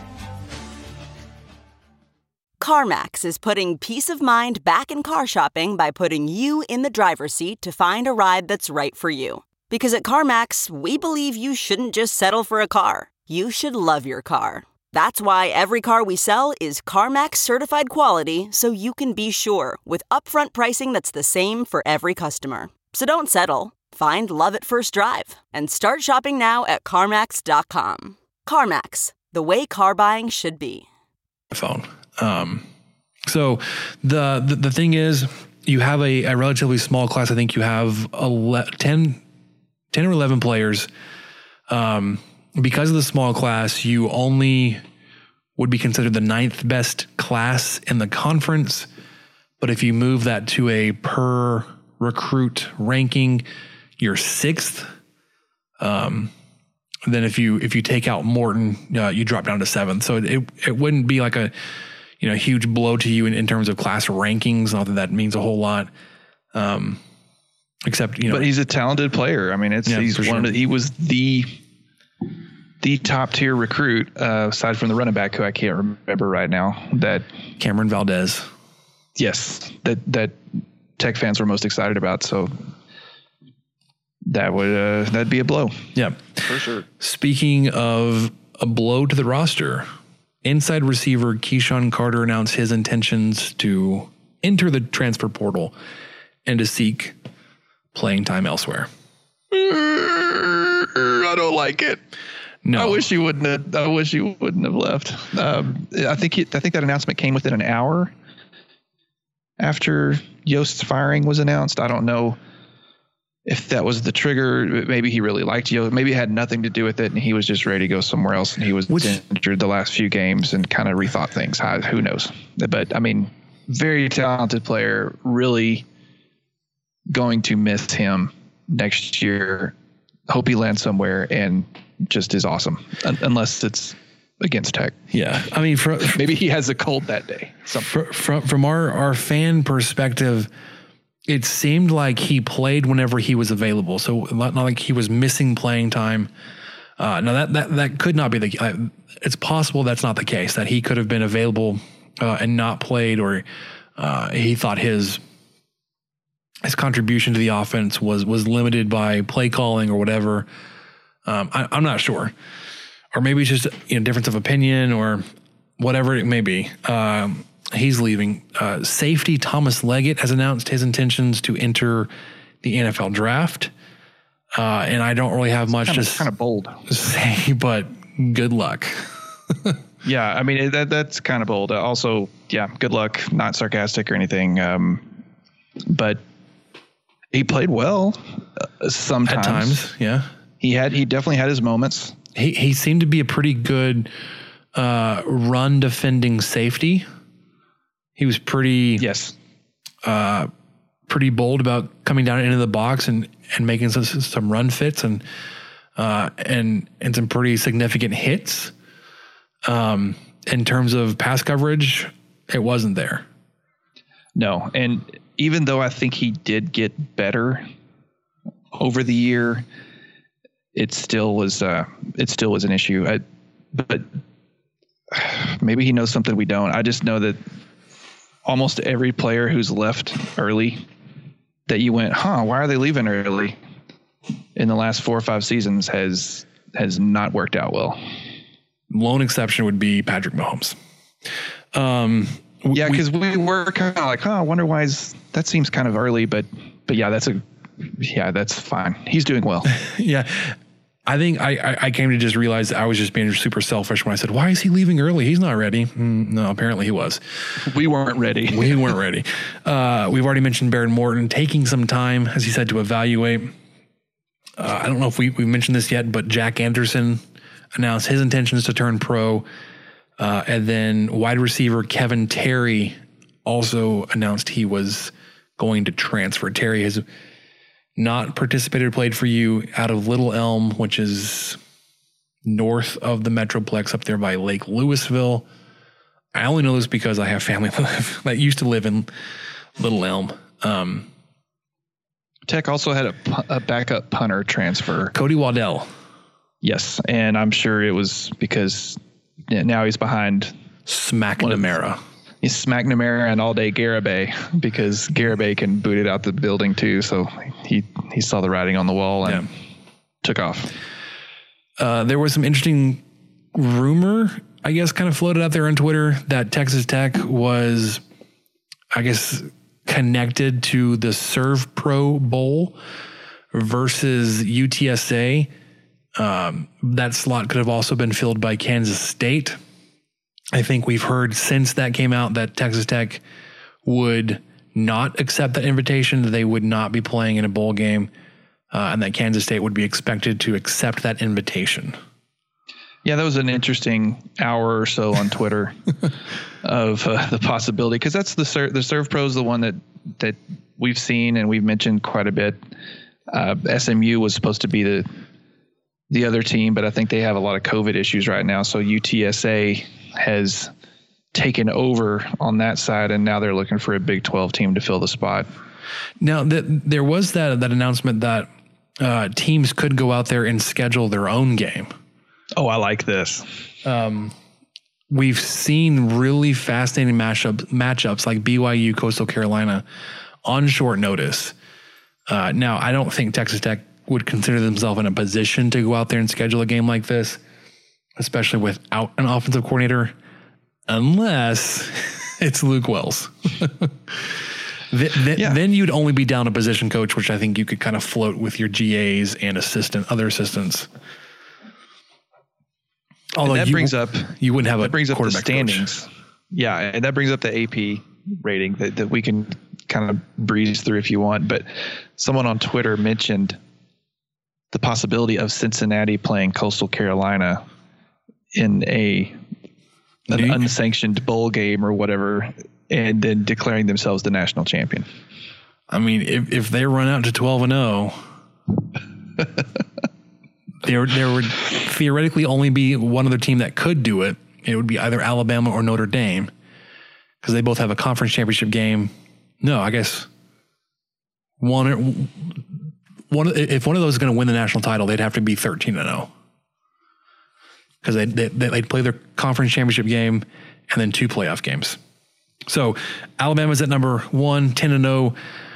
CarMax is putting peace of mind back in car shopping by putting you in the driver's seat to find a ride that's right for you. Because at CarMax, we believe you shouldn't just settle for a car. You should love your car. That's why every car we sell is CarMax certified quality, so you can be sure with upfront pricing that's the same for every customer. So don't settle. Find love at first drive and start shopping now at CarMax.com. CarMax, the way car buying should be. Phone. So the thing is, you have a relatively small class. I think you have 10 or 11 players. Because of the small class, you only would be considered the 9th best class in the conference. But if you move that to a per recruit ranking, you're 6th. Then if you take out Morton, you drop down to 7th. So it wouldn't be like a huge blow to you in terms of class rankings. Not that means a whole lot. Except but he's a talented player. I mean, he was the top tier recruit, aside from the running back who I can't remember right now. That Cameron Valdez. Yes, that Tech fans were most excited about. So that'd be a blow. Yeah, for sure. Speaking of a blow to the roster, inside receiver Keyshawn Carter announced his intentions to enter the transfer portal and to seek playing time elsewhere. I don't like it. No, I wish he wouldn't have left. I think that announcement came within an hour after Yost's firing was announced. I don't know if that was the trigger. Maybe he really liked Yost. Maybe it had nothing to do with it, and he was just ready to go somewhere else. And he was injured the last few games and kind of rethought things. Who knows? But I mean, very talented player. Really going to miss him next year. Hope he lands somewhere and just is awesome, unless it's against Tech. Yeah, I mean, maybe he has a cold that day. From our fan perspective, it seemed like he played whenever he was available. So not like he was missing playing time. Now that could not be it's possible that's not the case, that he could have been available and not played, or he thought his contribution to the offense was limited by play calling or whatever. I'm not sure, or maybe it's just difference of opinion or whatever it may be. He's leaving. Safety Thomas Leggett has announced his intentions to enter the NFL draft, and I don't really have much to kind of bold say, but good luck. Yeah, I mean that's kind of bold. Also, yeah, good luck. Not sarcastic or anything, but he played well sometimes. At times, yeah. He definitely had his moments. He seemed to be a pretty good run defending safety. He was pretty bold about coming down into the box and making some run fits and some pretty significant hits. In terms of pass coverage, it wasn't there. No, and even though I think he did get better over the year, it still was an issue. But maybe he knows something we don't. I just know that almost every player who's left early that you went, why are they leaving early, in the last 4 or 5 seasons has not worked out well. Lone exception would be Patrick Mahomes. Yeah, because we were kind of like, I wonder why that seems kind of early, but yeah, that's fine. He's doing well. Yeah. I think I came to just realize that I was just being super selfish when I said, why is he leaving early? He's not ready. No, apparently he was. We weren't ready. We weren't ready. We've already mentioned Baron Morton taking some time, as he said, to evaluate. I don't know if we've mentioned this yet, but Jack Anderson announced his intentions to turn pro. And then wide receiver Kevin Terry also announced he was going to transfer. Terry has not participated or played for you out of Little Elm, which is north of the Metroplex up there by Lake Louisville. I only know this because I have family that used to live in Little Elm. Tech also had a backup punter transfer. Cody Waddell. Yes, and I'm sure it was because now he's behind McNamara. He's McNamara and all day Garibay, because Garibay can boot it out the building too. So he saw the writing on the wall and took off. There was some interesting rumor, I guess, kind of floated out there on Twitter that Texas Tech was, I guess, connected to the Serve Pro Bowl versus UTSA. That slot could have also been filled by Kansas State. I think we've heard since that came out that Texas Tech would not accept that invitation, that they would not be playing in a bowl game, and that Kansas State would be expected to accept that invitation. Yeah, that was an interesting hour or so on Twitter of the possibility, because that's the Serve Pro is the one that we've seen and we've mentioned quite a bit. SMU was supposed to be the other team, but I think they have a lot of COVID issues right now. So UTSA has taken over on that side, and now they're looking for a Big 12 team to fill the spot. Now, there was that announcement that teams could go out there and schedule their own game. Oh, I like this. We've seen really fascinating matchups like BYU, Coastal Carolina on short notice. Now, I don't think Texas Tech would consider themselves in a position to go out there and schedule a game like this, especially without an offensive coordinator, unless it's Luke Wells. Then you'd only be down a position coach, which I think you could kind of float with your GAs and other assistants. Although that brings up you wouldn't have the standings. Coach. Yeah, and that brings up the AP rating that we can kind of breeze through if you want. But someone on Twitter mentioned the possibility of Cincinnati playing Coastal Carolina in an unsanctioned bowl game or whatever, and then declaring themselves the national champion. I mean, if they run out to 12-0, there would theoretically only be one other team that could do it. It would be either Alabama or Notre Dame, because they both have a conference championship game. No, I guess if one of those is going to win the national title, they'd have to be 13-0, because they'd play their conference championship game and then 2 playoff games. So Alabama's at number 1, 10-0.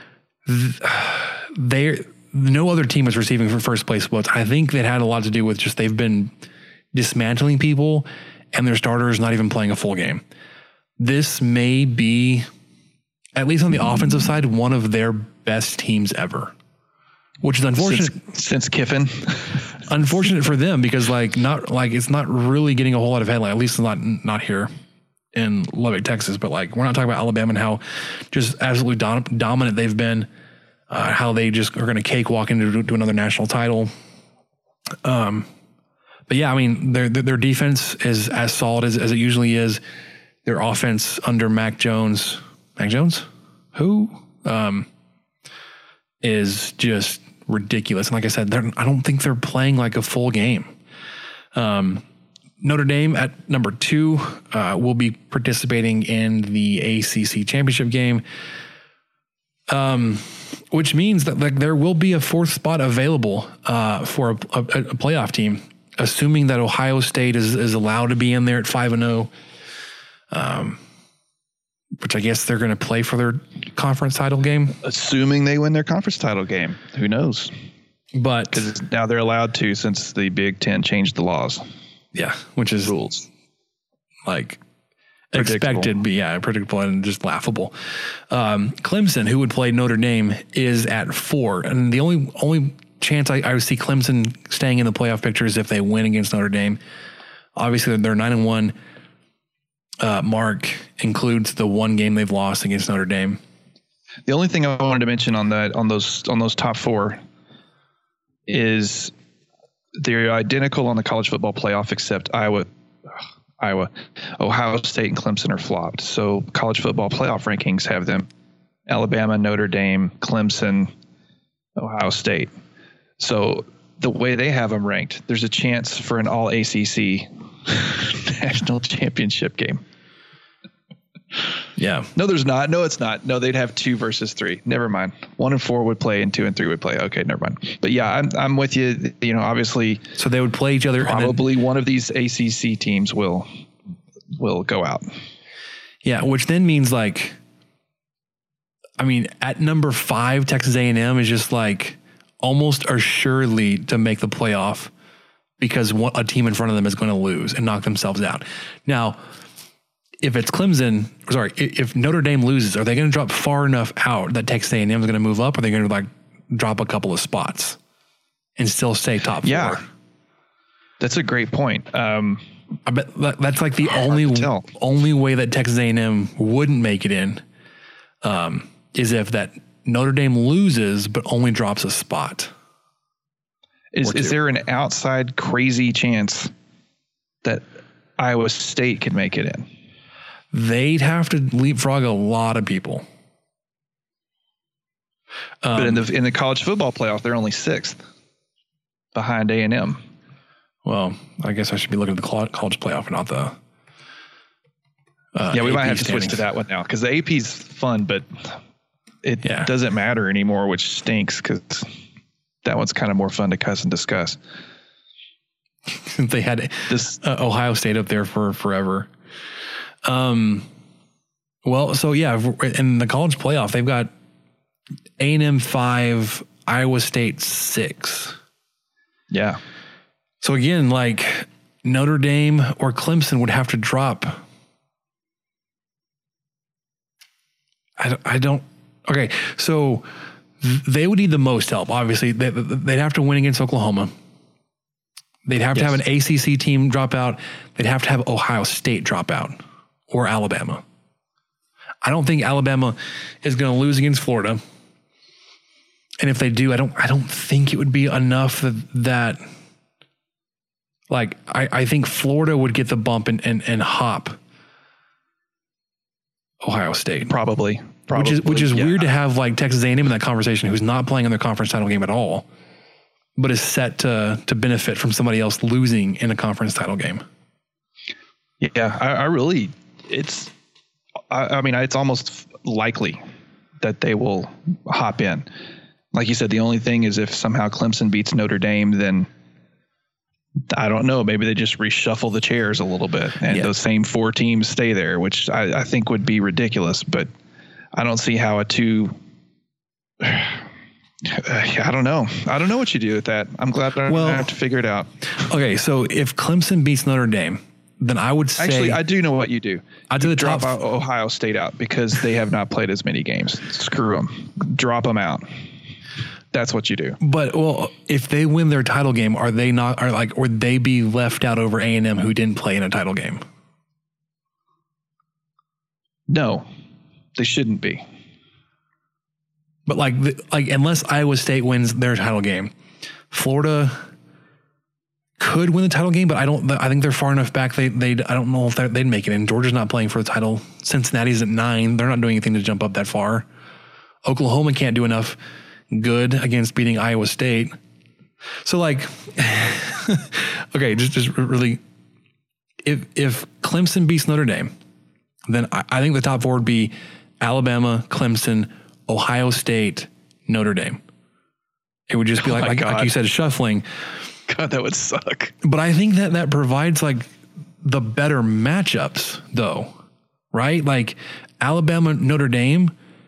No other team is receiving for first place votes. I think that had a lot to do with just they've been dismantling people and their starters not even playing a full game. This may be, at least on the offensive side, one of their best teams ever, which is unfortunate. Since Kiffin. Unfortunate for them, because it's not really getting a whole lot of headline, at least not here in Lubbock, Texas. But we're not talking about Alabama and how just absolutely dominant they've been. How they just are going to cakewalk into another national title. But yeah, I mean, their defense is as solid as it usually is. Their offense under Mac Jones, who is just ridiculous. And like I said, I don't think they're playing like a full game. Notre Dame at number 2 will be participating in the ACC championship game. Which means that there will be a 4th spot available for a playoff team, assuming that Ohio State is allowed to be in there at 5-0, which I guess they're going to play for their conference title game. Assuming they win their conference title game. Who knows? But because now they're allowed to, since the Big Ten changed the laws. Yeah, which is rules. expected, but predictable and just laughable. Clemson, who would play Notre Dame, is at 4. And the only chance I would see Clemson staying in the playoff picture is if they win against Notre Dame. Obviously, their 9-1 mark includes the one game they've lost against Notre Dame. The only thing I wanted to mention on those top 4 is they're identical on the college football playoff, except Iowa, Ohio State, and Clemson are flopped. So college football playoff rankings have them Alabama, Notre Dame, Clemson, Ohio State. So the way they have them ranked, there's a chance for an all ACC national championship game. Yeah. No, there's not. No, it's not. No, they'd have 2 versus 3. Never mind. 1 and 4 would play and 2 and 3 would play. Okay, never mind. But yeah, I'm with you. You know, obviously. So they would play each other. Probably one of these ACC teams will go out. Yeah, which then means like, I mean, at number 5, Texas A&M is just like almost assuredly to make the playoff because a team in front of them is going to lose and knock themselves out. Now, if it's Clemson, if Notre Dame loses, are they going to drop far enough out that Texas A&M is going to move up? Or are they going to like drop a couple of spots and still stay top 4? Yeah, that's a great point. I bet that's like the only way that Texas A&M wouldn't make it in is if that Notre Dame loses but only drops a spot. Is there an outside crazy chance that Iowa State could make it in? They'd have to leapfrog a lot of people. But in the college football playoff, they're only 6th behind A&M. Well, I guess I should be looking at the college playoff, not the we AP might have to standings. switch to that one now because the AP's fun, but it doesn't matter anymore, which stinks because that one's kind of more fun to cuss and discuss. They had this Ohio State up there for forever. Well, so yeah, in the college playoff, they've got A&M 5, Iowa State 6. Yeah. So again, like Notre Dame or Clemson would have to drop. I don't. Okay. So they would need the most help. Obviously they'd have to win against Oklahoma. They'd have to have an ACC team drop out. They'd have to have Ohio State drop out. Or Alabama. I don't think Alabama is going to lose against Florida. And if they do, I don't think it would be enough that like I think Florida would get the bump and hop Ohio State. Probably. Which is weird to have like Texas A&M in that conversation, who's not playing in their conference title game at all, but is set to benefit from somebody else losing in a conference title game. Yeah, I really. It's almost likely that they will hop in. Like you said, the only thing is if somehow Clemson beats Notre Dame, then I don't know. Maybe they just reshuffle the chairs a little bit and those same 4 teams stay there, which I think would be ridiculous. But I don't see how I don't know. I don't know what you do with that. I'm glad I don't have to figure it out. Okay, so if Clemson beats Notre Dame, then I would say... Actually, I do know what you do. I do drop Ohio State out because they have not played as many games. Screw them. Drop them out. That's what you do. But, well, if they win their title game, would they be left out over A&M who didn't play in a title game? No, they shouldn't be. But unless Iowa State wins their title game, Florida could win the title game, but I think they're far enough back. I don't know if they'd make it in. Georgia's not playing for the title. Cincinnati's at 9. They're not doing anything to jump up that far. Oklahoma can't do enough good against beating Iowa State. So okay, just really, if Clemson beats Notre Dame, then I think the top 4 would be Alabama, Clemson, Ohio State, Notre Dame. It would just be like you said, shuffling. God, that would suck. But I think that provides like the better matchups though, right? Like Alabama, Notre Dame,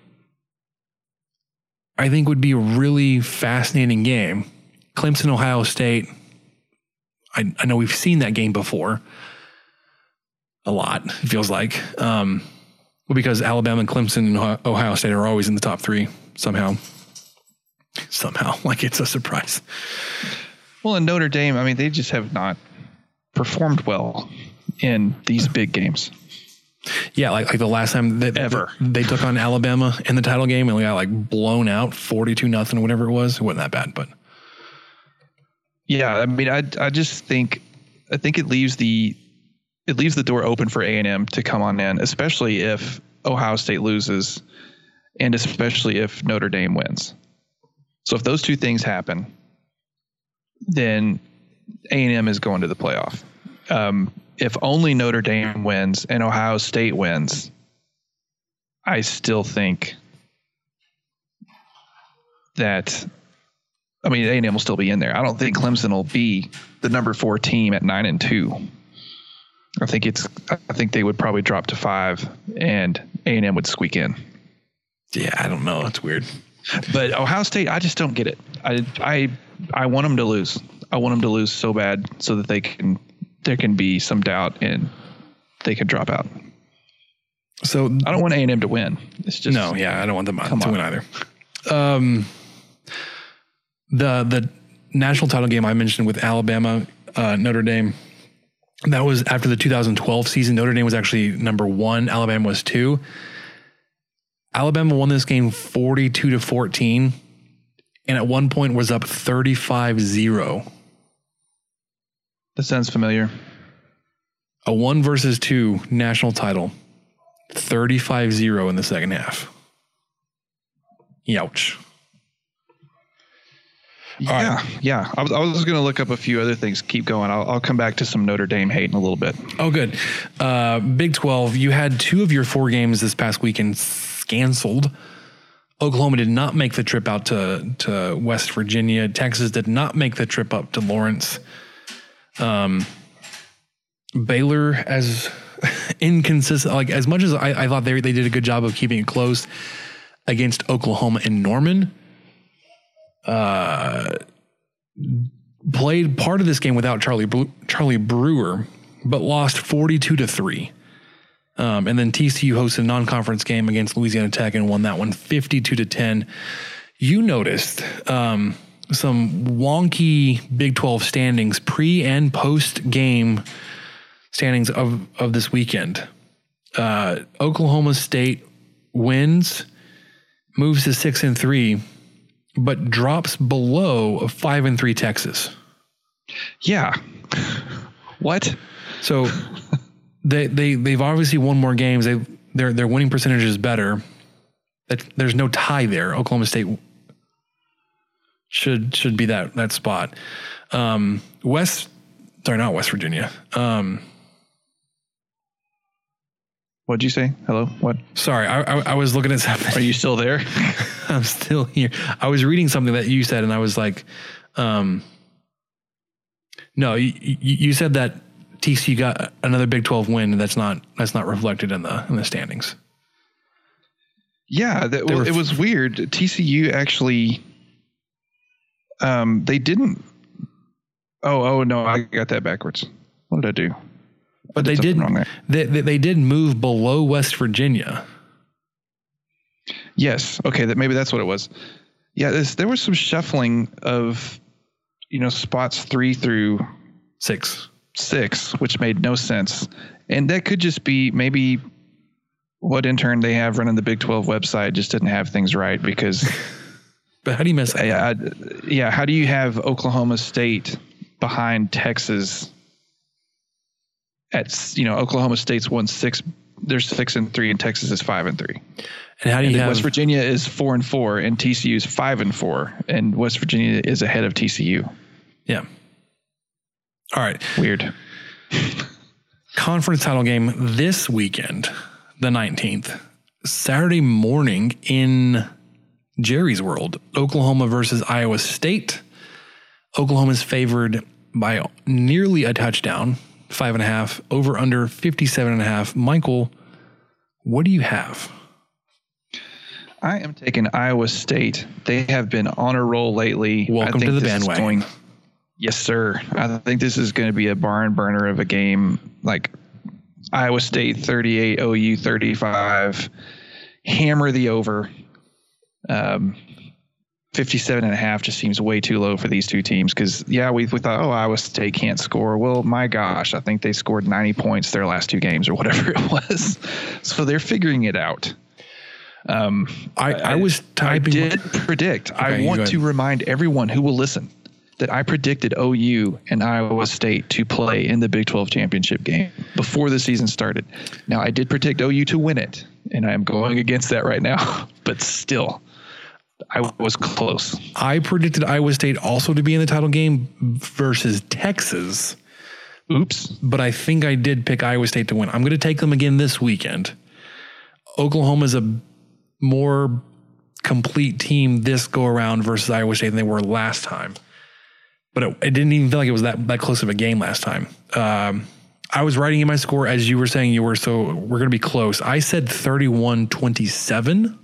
I think would be a really fascinating game. Clemson, Ohio State, I know we've seen that game before. a lot, it feels like. Well, because Alabama, Clemson, and Ohio State are always in the top 3 somehow. Like it's a surprise. Well, and Notre Dame, I mean, they just have not performed well in these big games. Yeah, like the last time they took on Alabama in the title game and we got like blown out 42-0, whatever it was. It wasn't that bad, but yeah, I mean, I just think it leaves the door open for A&M to come on in, especially if Ohio State loses, and especially if Notre Dame wins. So if those two things happen, then A&M is going to the playoff. If only Notre Dame wins and Ohio State wins, I still think that, I mean, A&M will still be in there. I don't think Clemson will be the number 4 team at 9-2. I think they would probably drop to 5 and A&M would squeak in. Yeah, I don't know. It's weird. But Ohio State, I just don't get it. I want them to lose. I want them to lose so bad so that there can be some doubt and they can drop out. So I don't want A&M to win. It's just I don't want them to win either. The national title game I mentioned with Alabama, Notre Dame, that was after the 2012 season. Notre Dame was actually number 1. Alabama was 2. Alabama won this game 42-14, and at one point was up 35-0. That sounds familiar. A 1-2 national title, 35-0 in the second half. Youch. Yeah, right. Yeah. I was going to look up a few other things. Keep going. I'll come back to some Notre Dame hate in a little bit. Oh, good. Big 12, you had 2 of your 4 games this past weekend canceled. Oklahoma did not make the trip out to West Virginia. Texas did not make the trip up to Lawrence. Baylor, as inconsistent, like as much as I thought they did a good job of keeping it close against Oklahoma and Norman, played part of this game without Charlie Brewer, but lost 42-3. And then TCU hosted a non-conference game against Louisiana Tech and won that one 52-10. You noticed some wonky Big 12 standings, pre and post game standings of this weekend. Oklahoma State wins, moves to 6-3, but drops below 5-3 Texas. Yeah. What? So they've obviously won more games. Their winning percentage is better. There's no tie there. Oklahoma State should be that spot. Not West Virginia. What'd you say? Hello? What? Sorry, I was looking at something. Are you still there? I'm still here. I was reading something that you said, and I was like, no, you said that TCU got another Big 12 win, and that's not reflected in the standings. Yeah, it was weird. TCU actually, they didn't. Oh no, I got that backwards. What did I do? But they did. They did move below West Virginia. Yes. Okay. Maybe that's what it was. Yeah. There was some shuffling of, spots 3 through 6, which made no sense, and that could just be maybe what intern they have running the Big 12 website just didn't have things right because. But how do you mess that? Yeah. How do you have Oklahoma State behind Texas? Oklahoma State's won 6. They're 6-3, and Texas is 5-3. And how do you have West Virginia is 4-4, and TCU is 5-4, and West Virginia is ahead of TCU. Yeah. All right. Weird. Conference title game this weekend, the 19th, Saturday morning in Jerry's World, Oklahoma versus Iowa State. Oklahoma's favored by nearly a touchdown, 5.5, over under 57.5. Michael, what do you have? I am taking Iowa State. They have been on a roll lately. Welcome to the bandwagon. Yes, sir. I think this is going to be a barn burner of a game, like Iowa State 38, OU 35. Hammer the over. 57.5 just seems way too low for these two teams because, we thought, Iowa State can't score. Well, my gosh, I think they scored 90 points their last two games or whatever it was. So they're figuring it out. I did predict. Okay, I want to remind everyone who will listen that I predicted OU and Iowa State to play in the Big 12 championship game before the season started. Now, I did predict OU to win it, and I am going against that right now, but still, I was close. I predicted Iowa State also to be in the title game versus Texas. Oops. But I think I did pick Iowa State to win. I'm going to take them again this weekend. Oklahoma's a more complete team this go around versus Iowa State than they were last time. But it didn't even feel like it was that close of a game last time. I was writing in my score as you were saying you were, so we're going to be close. I said 31-27.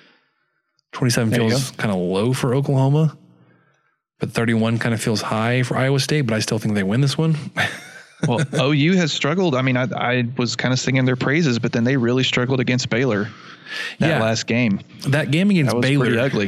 27 feels kind of low for Oklahoma, but 31 kind of feels high for Iowa State, but I still think they win this one. Well, OU has struggled. I mean, I was kind of singing their praises, but then they really struggled against Baylor that last game. That game against Baylor, pretty ugly.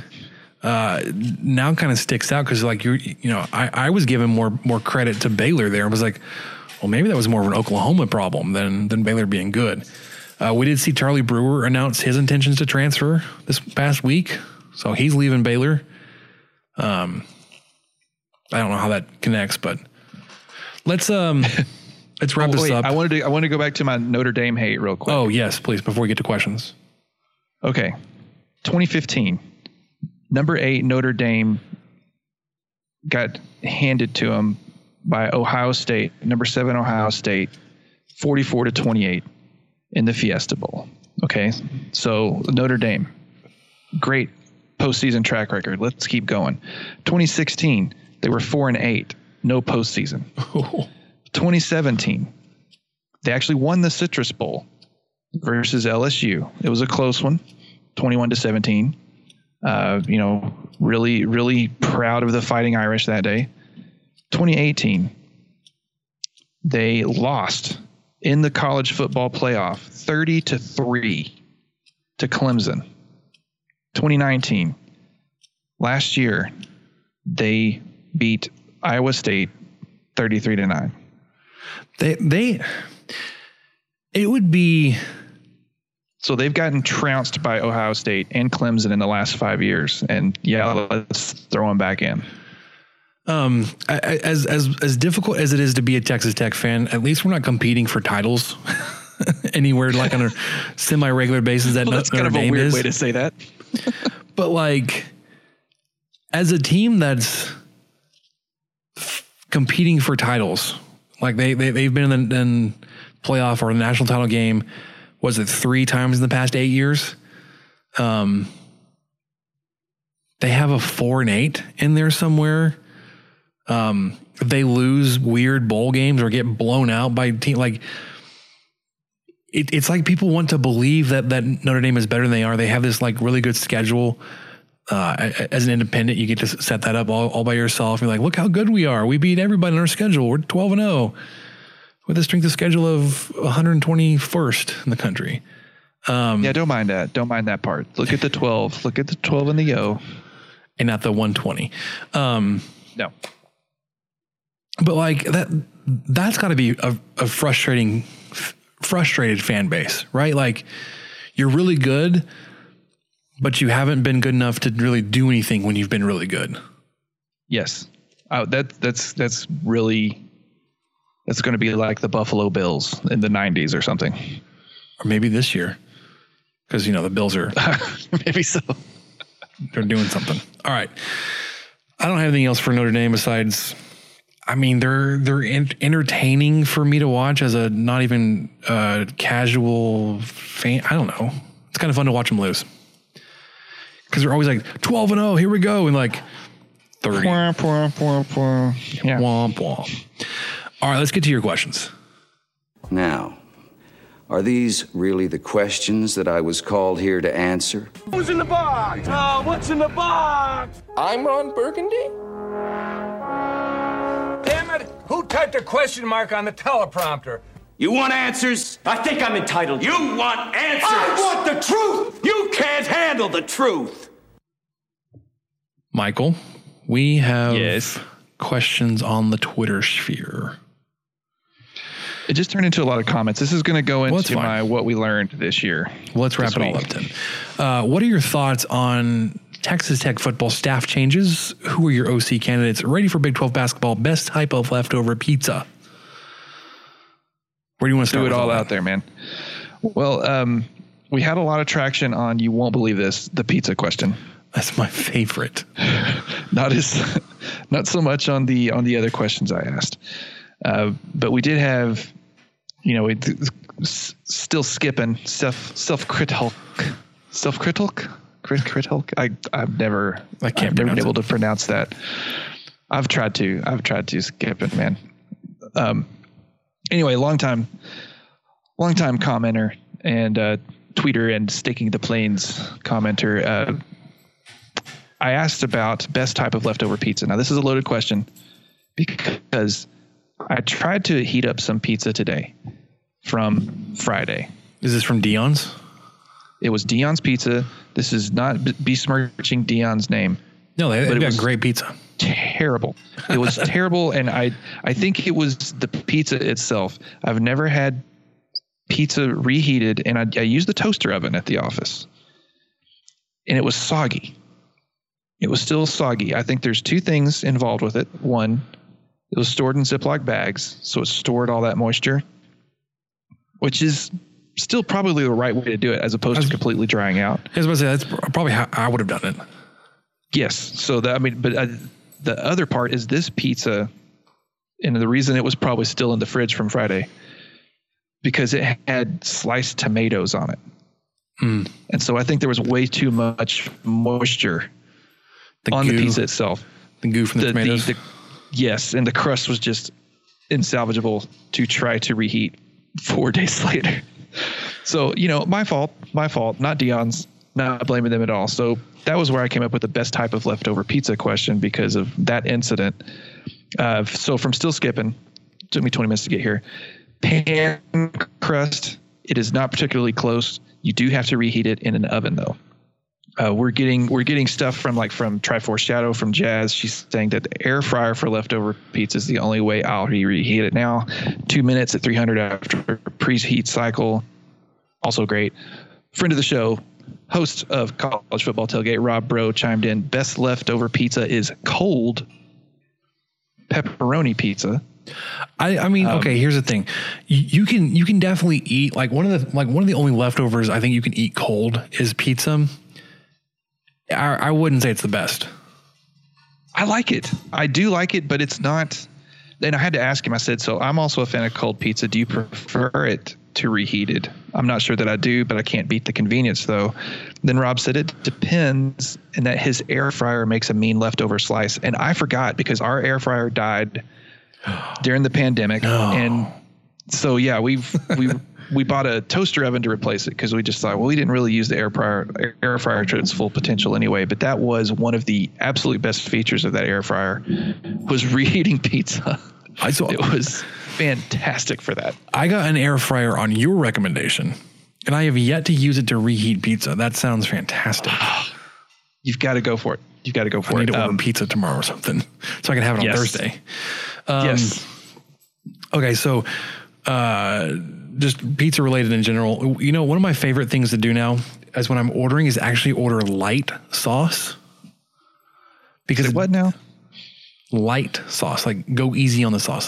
Now kind of sticks out because like I was giving more credit to Baylor there. I was like, well, maybe that was more of an Oklahoma problem than Baylor being good. We did see Charlie Brewer announce his intentions to transfer this past week, so he's leaving Baylor. I don't know how that connects, but let's wrap this up. I want to go back to my Notre Dame hate real quick. Oh yes, please, before we get to questions. Okay, 2015, number 8 Notre Dame got handed to them by Ohio State, number 7 Ohio State, 44-28. In the Fiesta Bowl. Okay. So Notre Dame, great postseason track record. Let's keep going. 2016, they were 4-8, no postseason. 2017, they actually won the Citrus Bowl versus LSU. It was a close one, 21-17. Really, really proud of the Fighting Irish that day. 2018, they lost in the college football playoff, 30-3 to Clemson. 2019, last year, they beat Iowa State 33-9. It would be. So they've gotten trounced by Ohio State and Clemson in the last 5 years, and let's throw them back in. As difficult as it is to be a Texas Tech fan, at least we're not competing for titles anywhere like on a semi-regular basis. That's kind of a weird way to say that. But like, as a team that's competing for titles, like they've been in the playoff or the national title game. Was it 3 times in the past 8 years? They have a 4-8 in there somewhere. They lose weird bowl games or get blown out by team. Like it's like people want to believe that Notre Dame is better than they are. They have this like really good schedule. As an independent, you get to set that up all by yourself. You're like, look how good we are. We beat everybody on our schedule. We're 12-0 with a strength of schedule of 121st in the country. Don't mind that. Don't mind that part. Look at the 12. Look at the 12 in the O. And not the 120. No. But like that's got to be a frustrated fan base, right? Like you're really good, but you haven't been good enough to really do anything when you've been really good. Yes. That's going to be like the Buffalo Bills in the 90s or something. Or maybe this year. Because, the Bills are... maybe so. They're doing something. All right. I don't have anything else for Notre Dame besides... I mean, they're entertaining for me to watch as a not even casual fan. I don't know. It's kind of fun to watch them lose. Because they're always like, 12-0, here we go. And like 30. Yeah. Womp womp. All right, let's get to your questions. Now, are these really the questions that I was called here to answer? Who's in the box? Oh, what's in the box? I'm Ron Burgundy. Damn it! Who typed a question mark on the teleprompter? You want answers? I think I'm entitled. You want answers? I want the truth! You can't handle the truth! Michael, we have questions on the Twitter sphere. It just turned into a lot of comments. This is going to go into what we learned this year. Well, let's wrap it all up then. What are your thoughts on Texas Tech football staff changes? Who are your OC candidates ready for Big 12 basketball? Best type of leftover pizza? Where do you want to start? Do it all out there, man. Well, we had a lot of traction on, you won't believe this, the pizza question. That's my favorite. Not so much on the other questions I asked. But we did have, still skipping self-critical. I've never been able to pronounce that. I've tried to skip it, man. Anyway, long time commenter and tweeter and Staking the Plains commenter. I asked about best type of leftover pizza. Now, this is a loaded question because I tried to heat up some pizza today from Friday. Is this from Dion's? It was Dion's Pizza. This is not besmirching Dion's name. No, they've got great pizza. Terrible. It was terrible, and I think it was the pizza itself. I've never had pizza reheated, and I used the toaster oven at the office, and it was soggy. It was still soggy. I think there's two things involved with it. One, it was stored in Ziploc bags, so it stored all that moisture, which is still probably the right way to do it as opposed to completely drying out. I was about to say, that's probably how I would have done it. Yes. So the other part is this pizza, and the reason it was probably still in the fridge from Friday, because it had sliced tomatoes on it. Mm. And so I think there was way too much moisture on the pizza itself. The goo from the tomatoes? Yes, and the crust was just insalvageable to try to reheat 4 days later. So, my fault, not Dion's, not blaming them at all. So that was where I came up with the best type of leftover pizza question because of that incident. So from still skipping, took me 20 minutes to get here. Pan crust, it is not particularly close. You do have to reheat it in an oven though. We're getting stuff from Triforce Shadow from Jazz. She's saying that the air fryer for leftover pizza is the only way I'll reheat it now. 2 minutes at 300 after preheat cycle. Also great. Friend of the show, host of College Football Tailgate, Rob Bro, chimed in. Best leftover pizza is cold pepperoni pizza. I mean, okay, here's the thing. You can definitely eat one of the only leftovers I think you can eat cold is pizza. I wouldn't say it's the best. I like it. I do like it, but it's not. Then I had to ask him. I said, so I'm also a fan of cold pizza. Do you prefer it to reheated? I'm not sure that I do, but I can't beat the convenience though. Then Rob said it depends, and that his air fryer makes a mean leftover slice. And I forgot because our air fryer died during the pandemic. No. And so, yeah, we bought a toaster oven to replace it because we just thought, well, we didn't really use the air fryer to its full potential anyway. But that was one of the absolute best features of that air fryer was reheating pizza. It was fantastic for that. I got an air fryer on your recommendation, and I have yet to use it to reheat pizza. That sounds fantastic. You've got to go for it. I need to order pizza tomorrow or something so I can have it on Thursday. Yes. Okay, so just pizza related in general. One of my favorite things to do now is when I'm ordering is actually order light sauce. Because what now? Light sauce, like go easy on the sauce.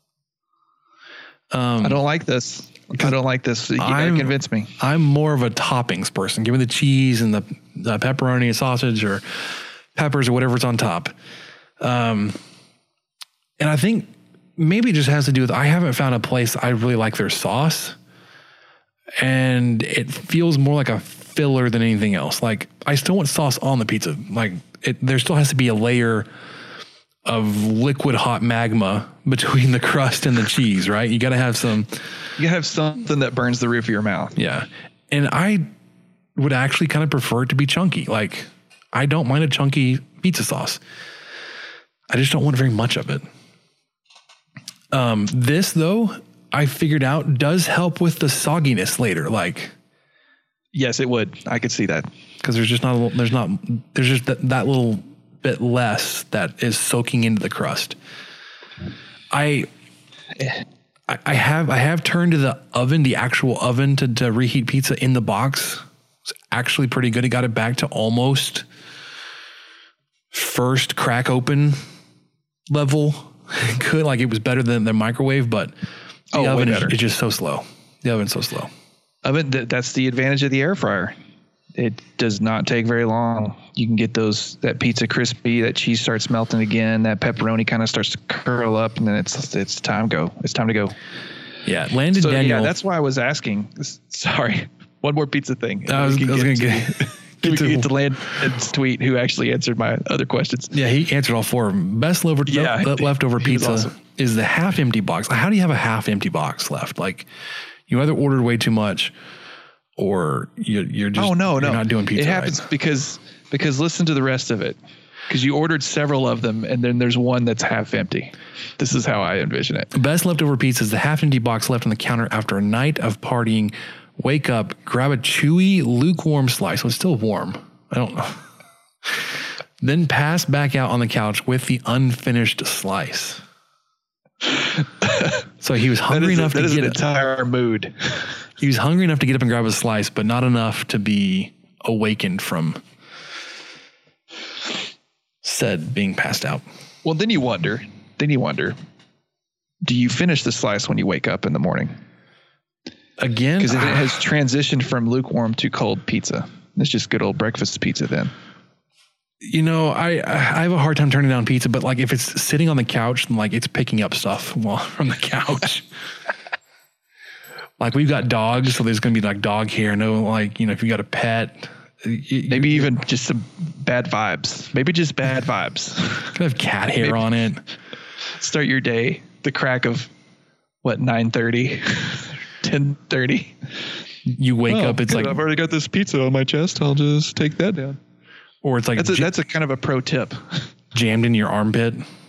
I don't like this. You gotta convince me. I'm more of a toppings person. Give me the cheese and the pepperoni and sausage or peppers or whatever's on top. And I think maybe it just has to do with I haven't found a place I really like their sauce. And it feels more like a filler than anything else. Like I still want sauce on the pizza. There still has to be a layer of liquid hot magma between the crust and the cheese, right? You got to have something that burns the roof of your mouth. Yeah. And I would actually kind of prefer it to be chunky. Like I don't mind a chunky pizza sauce. I just don't want very much of it. This though, I figured out does help with the sogginess later. Like, yes, it would. I could see that because there's just that little bit less that is soaking into the crust. I have turned to the oven, the actual oven to reheat pizza in the box. It's actually pretty good. It got it back to almost first crack open level. Good. Like it was better than the microwave, but the oven is just so slow. The oven's so slow. That's the advantage of the air fryer. It does not take very long. You can get that pizza crispy, that cheese starts melting again, that pepperoni kind of starts to curl up, and then it's time to go. It's time to go. Yeah, Landon Daniel. Yeah, that's why I was asking. Sorry, one more pizza thing. I was going to get to Landon's tweet, who actually answered my other questions. Yeah, he answered all four of them. Best leftover pizza awesome. Is the half empty box. How do you have a half empty box left? Like, you either ordered way too much, or you're just you're not doing pizza. It happens right. because listen to the rest of it. Because you ordered several of them, and then there's one that's half empty. This is how I envision it. Best leftover pizza is the half empty box left on the counter after a night of partying. Wake up, grab a chewy, lukewarm slice. So it's still warm. I don't know. Then pass back out on the couch with the unfinished slice. So he was hungry enough to get an entire mood. He was hungry enough to get up and grab a slice, but not enough to be awakened from said being passed out. Well, then you wonder, do you finish the slice when you wake up in the morning? Again? Because it has transitioned from lukewarm to cold pizza. It's just good old breakfast pizza then. You know, I have a hard time turning down pizza, but like if it's sitting on the couch, then like it's picking up stuff from the couch. Like we've got dogs, so there's going to be like dog hair. No, like, you know, if you got a pet, maybe even just some bad vibes. Maybe just bad vibes. Could have cat hair on it. Start your day, the crack of what, 9:30, 10:30. You wake up, it's like, I've already got this pizza on my chest. I'll just take that down. Or it's like that's a kind of a pro tip. Jammed in your armpit.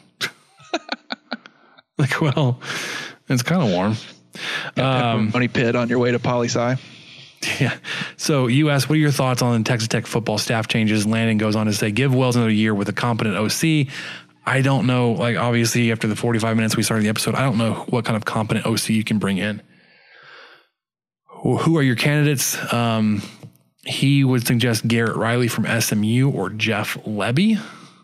Like, well, it's kind of warm. Pepperoni pit on your way to poli-sci. Yeah. So you asked, what are your thoughts on the Texas Tech football staff changes? Landon goes on to say, give Wells another year with a competent OC. I don't know. Like, obviously, after the 45 minutes we started the episode, I don't know what kind of competent OC you can bring in. Who are your candidates? He would suggest Garrett Riley from SMU or Jeff Lebby.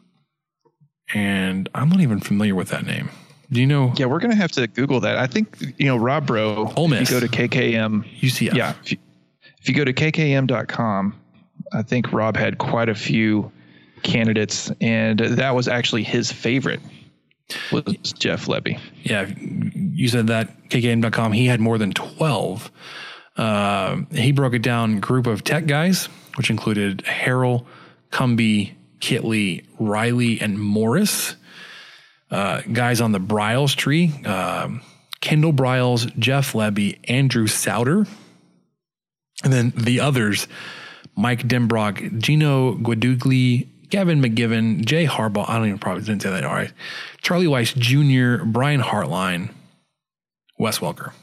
And I'm not even familiar with that name. Do you know? Yeah, we're going to have to Google that. I think, Rob Bro, Ole Miss. If you go to KKM. UCF. Yeah. If you go to kkm.com, I think Rob had quite a few candidates, and that was actually his favorite, was Jeff Lebby. Yeah, you said that, kkm.com. He had more than 12. He broke it down, group of Tech guys, which included Harrell, Cumbie, Kitley, Riley, and Morris. Guys on the Briles tree, Kendall Briles, Jeff Lebby, Andrew Sauter. And then the others, Mike Denbrock, Gino Guadugli, Gavin McGivern, Jay Harbaugh. I don't even probably didn't say that. All right. Charlie Weiss Jr., Brian Hartline, Wes Welker.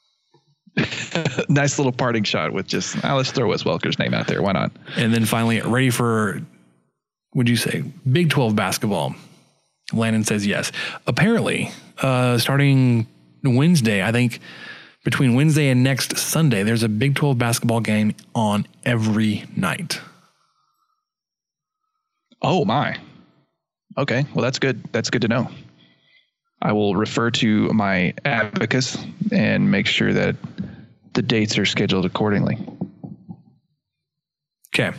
Nice little parting shot with just, let's throw Wes Welker's name out there. Why not? And then finally, ready for, would you say, Big 12 basketball? Landon says yes. Apparently, starting Wednesday, I think between Wednesday and next Sunday, there's a Big 12 basketball game on every night. Oh, my. Okay. Well, that's good. That's good to know. I will refer to my abacus and make sure that the dates are scheduled accordingly. Okay.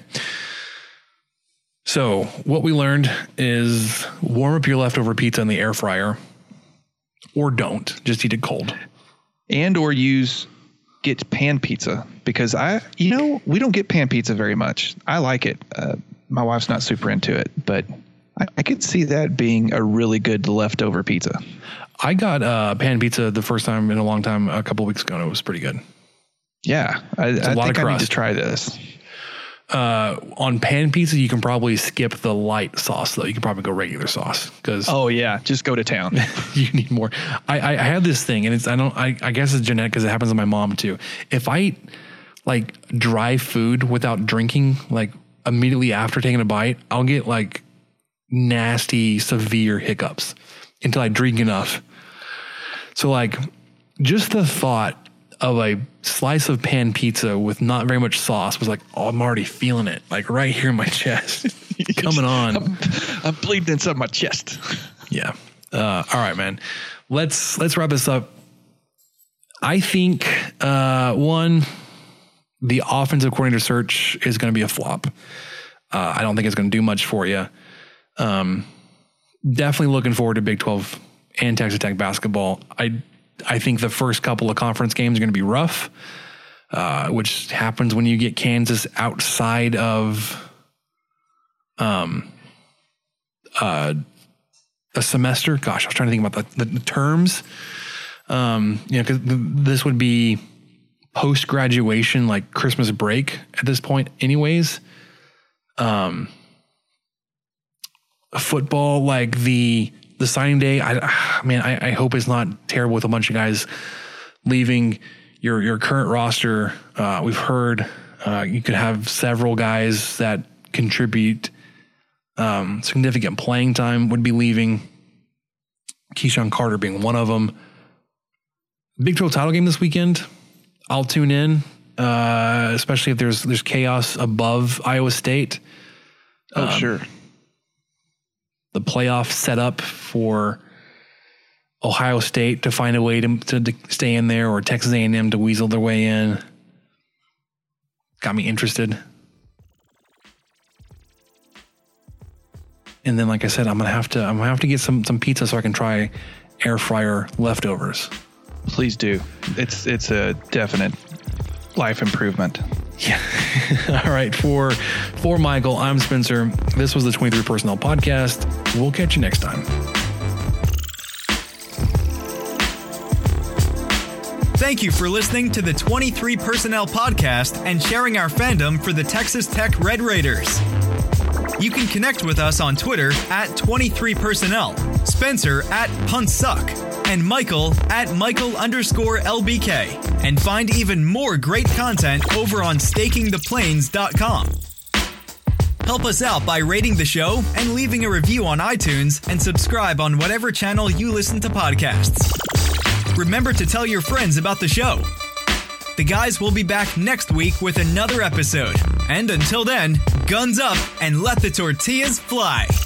So what we learned is warm up your leftover pizza in the air fryer, or don't, just eat it cold. And or get pan pizza, because we don't get pan pizza very much. I like it. My wife's not super into it, but I could see that being a really good leftover pizza. I got pan pizza the first time in a long time, a couple of weeks ago, and it was pretty good. Yeah. I think I need to try this. on pan pizza, you can probably skip the light sauce though. You can probably go regular sauce because just go to town. You need more. I have this thing, and I guess it's genetic because it happens to my mom too. If I eat like dry food without drinking, like immediately after taking a bite, I'll get like nasty, severe hiccups until I drink enough. So like just the thought of a slice of pan pizza with not very much sauce was like, oh, I'm already feeling it, like right here in my chest, coming on. I'm bleeding inside my chest. Yeah. All right, man. Let's wrap this up. I think the offensive coordinator search is going to be a flop. I don't think it's going to do much for you. Definitely looking forward to Big 12 and Texas Tech basketball. I think the first couple of conference games are going to be rough, which happens when you get Kansas outside of a semester. Gosh, I was trying to think about the terms. Because this would be post-graduation, like Christmas break at this point anyways. Football, like the signing day, I hope it's not terrible with a bunch of guys leaving your current roster. We've heard you could have several guys that contribute significant playing time would be leaving. Keyshawn Carter being one of them. Big 12 title game this weekend. I'll tune in, especially if there's chaos above Iowa State. Sure. The playoff setup for Ohio State to find a way to stay in there, or Texas A&M to weasel their way in. Got me interested. And then, like I said, I'm gonna have to get some pizza so I can try air fryer leftovers. Please do. It's a definite life improvement. Yeah. All right. For Michael, I'm Spencer. This was the 23 Personnel Podcast. We'll catch you next time. Thank you for listening to the 23 Personnel Podcast and sharing our fandom for the Texas Tech Red Raiders. You can connect with us on Twitter at 23personnel, Spencer at PuntSuck, and Michael at Michael_LBK. And find even more great content over on StakingThePlains.com. Help us out by rating the show and leaving a review on iTunes, and subscribe on whatever channel you listen to podcasts. Remember to tell your friends about the show. The guys will be back next week with another episode. And until then, guns up and let the tortillas fly.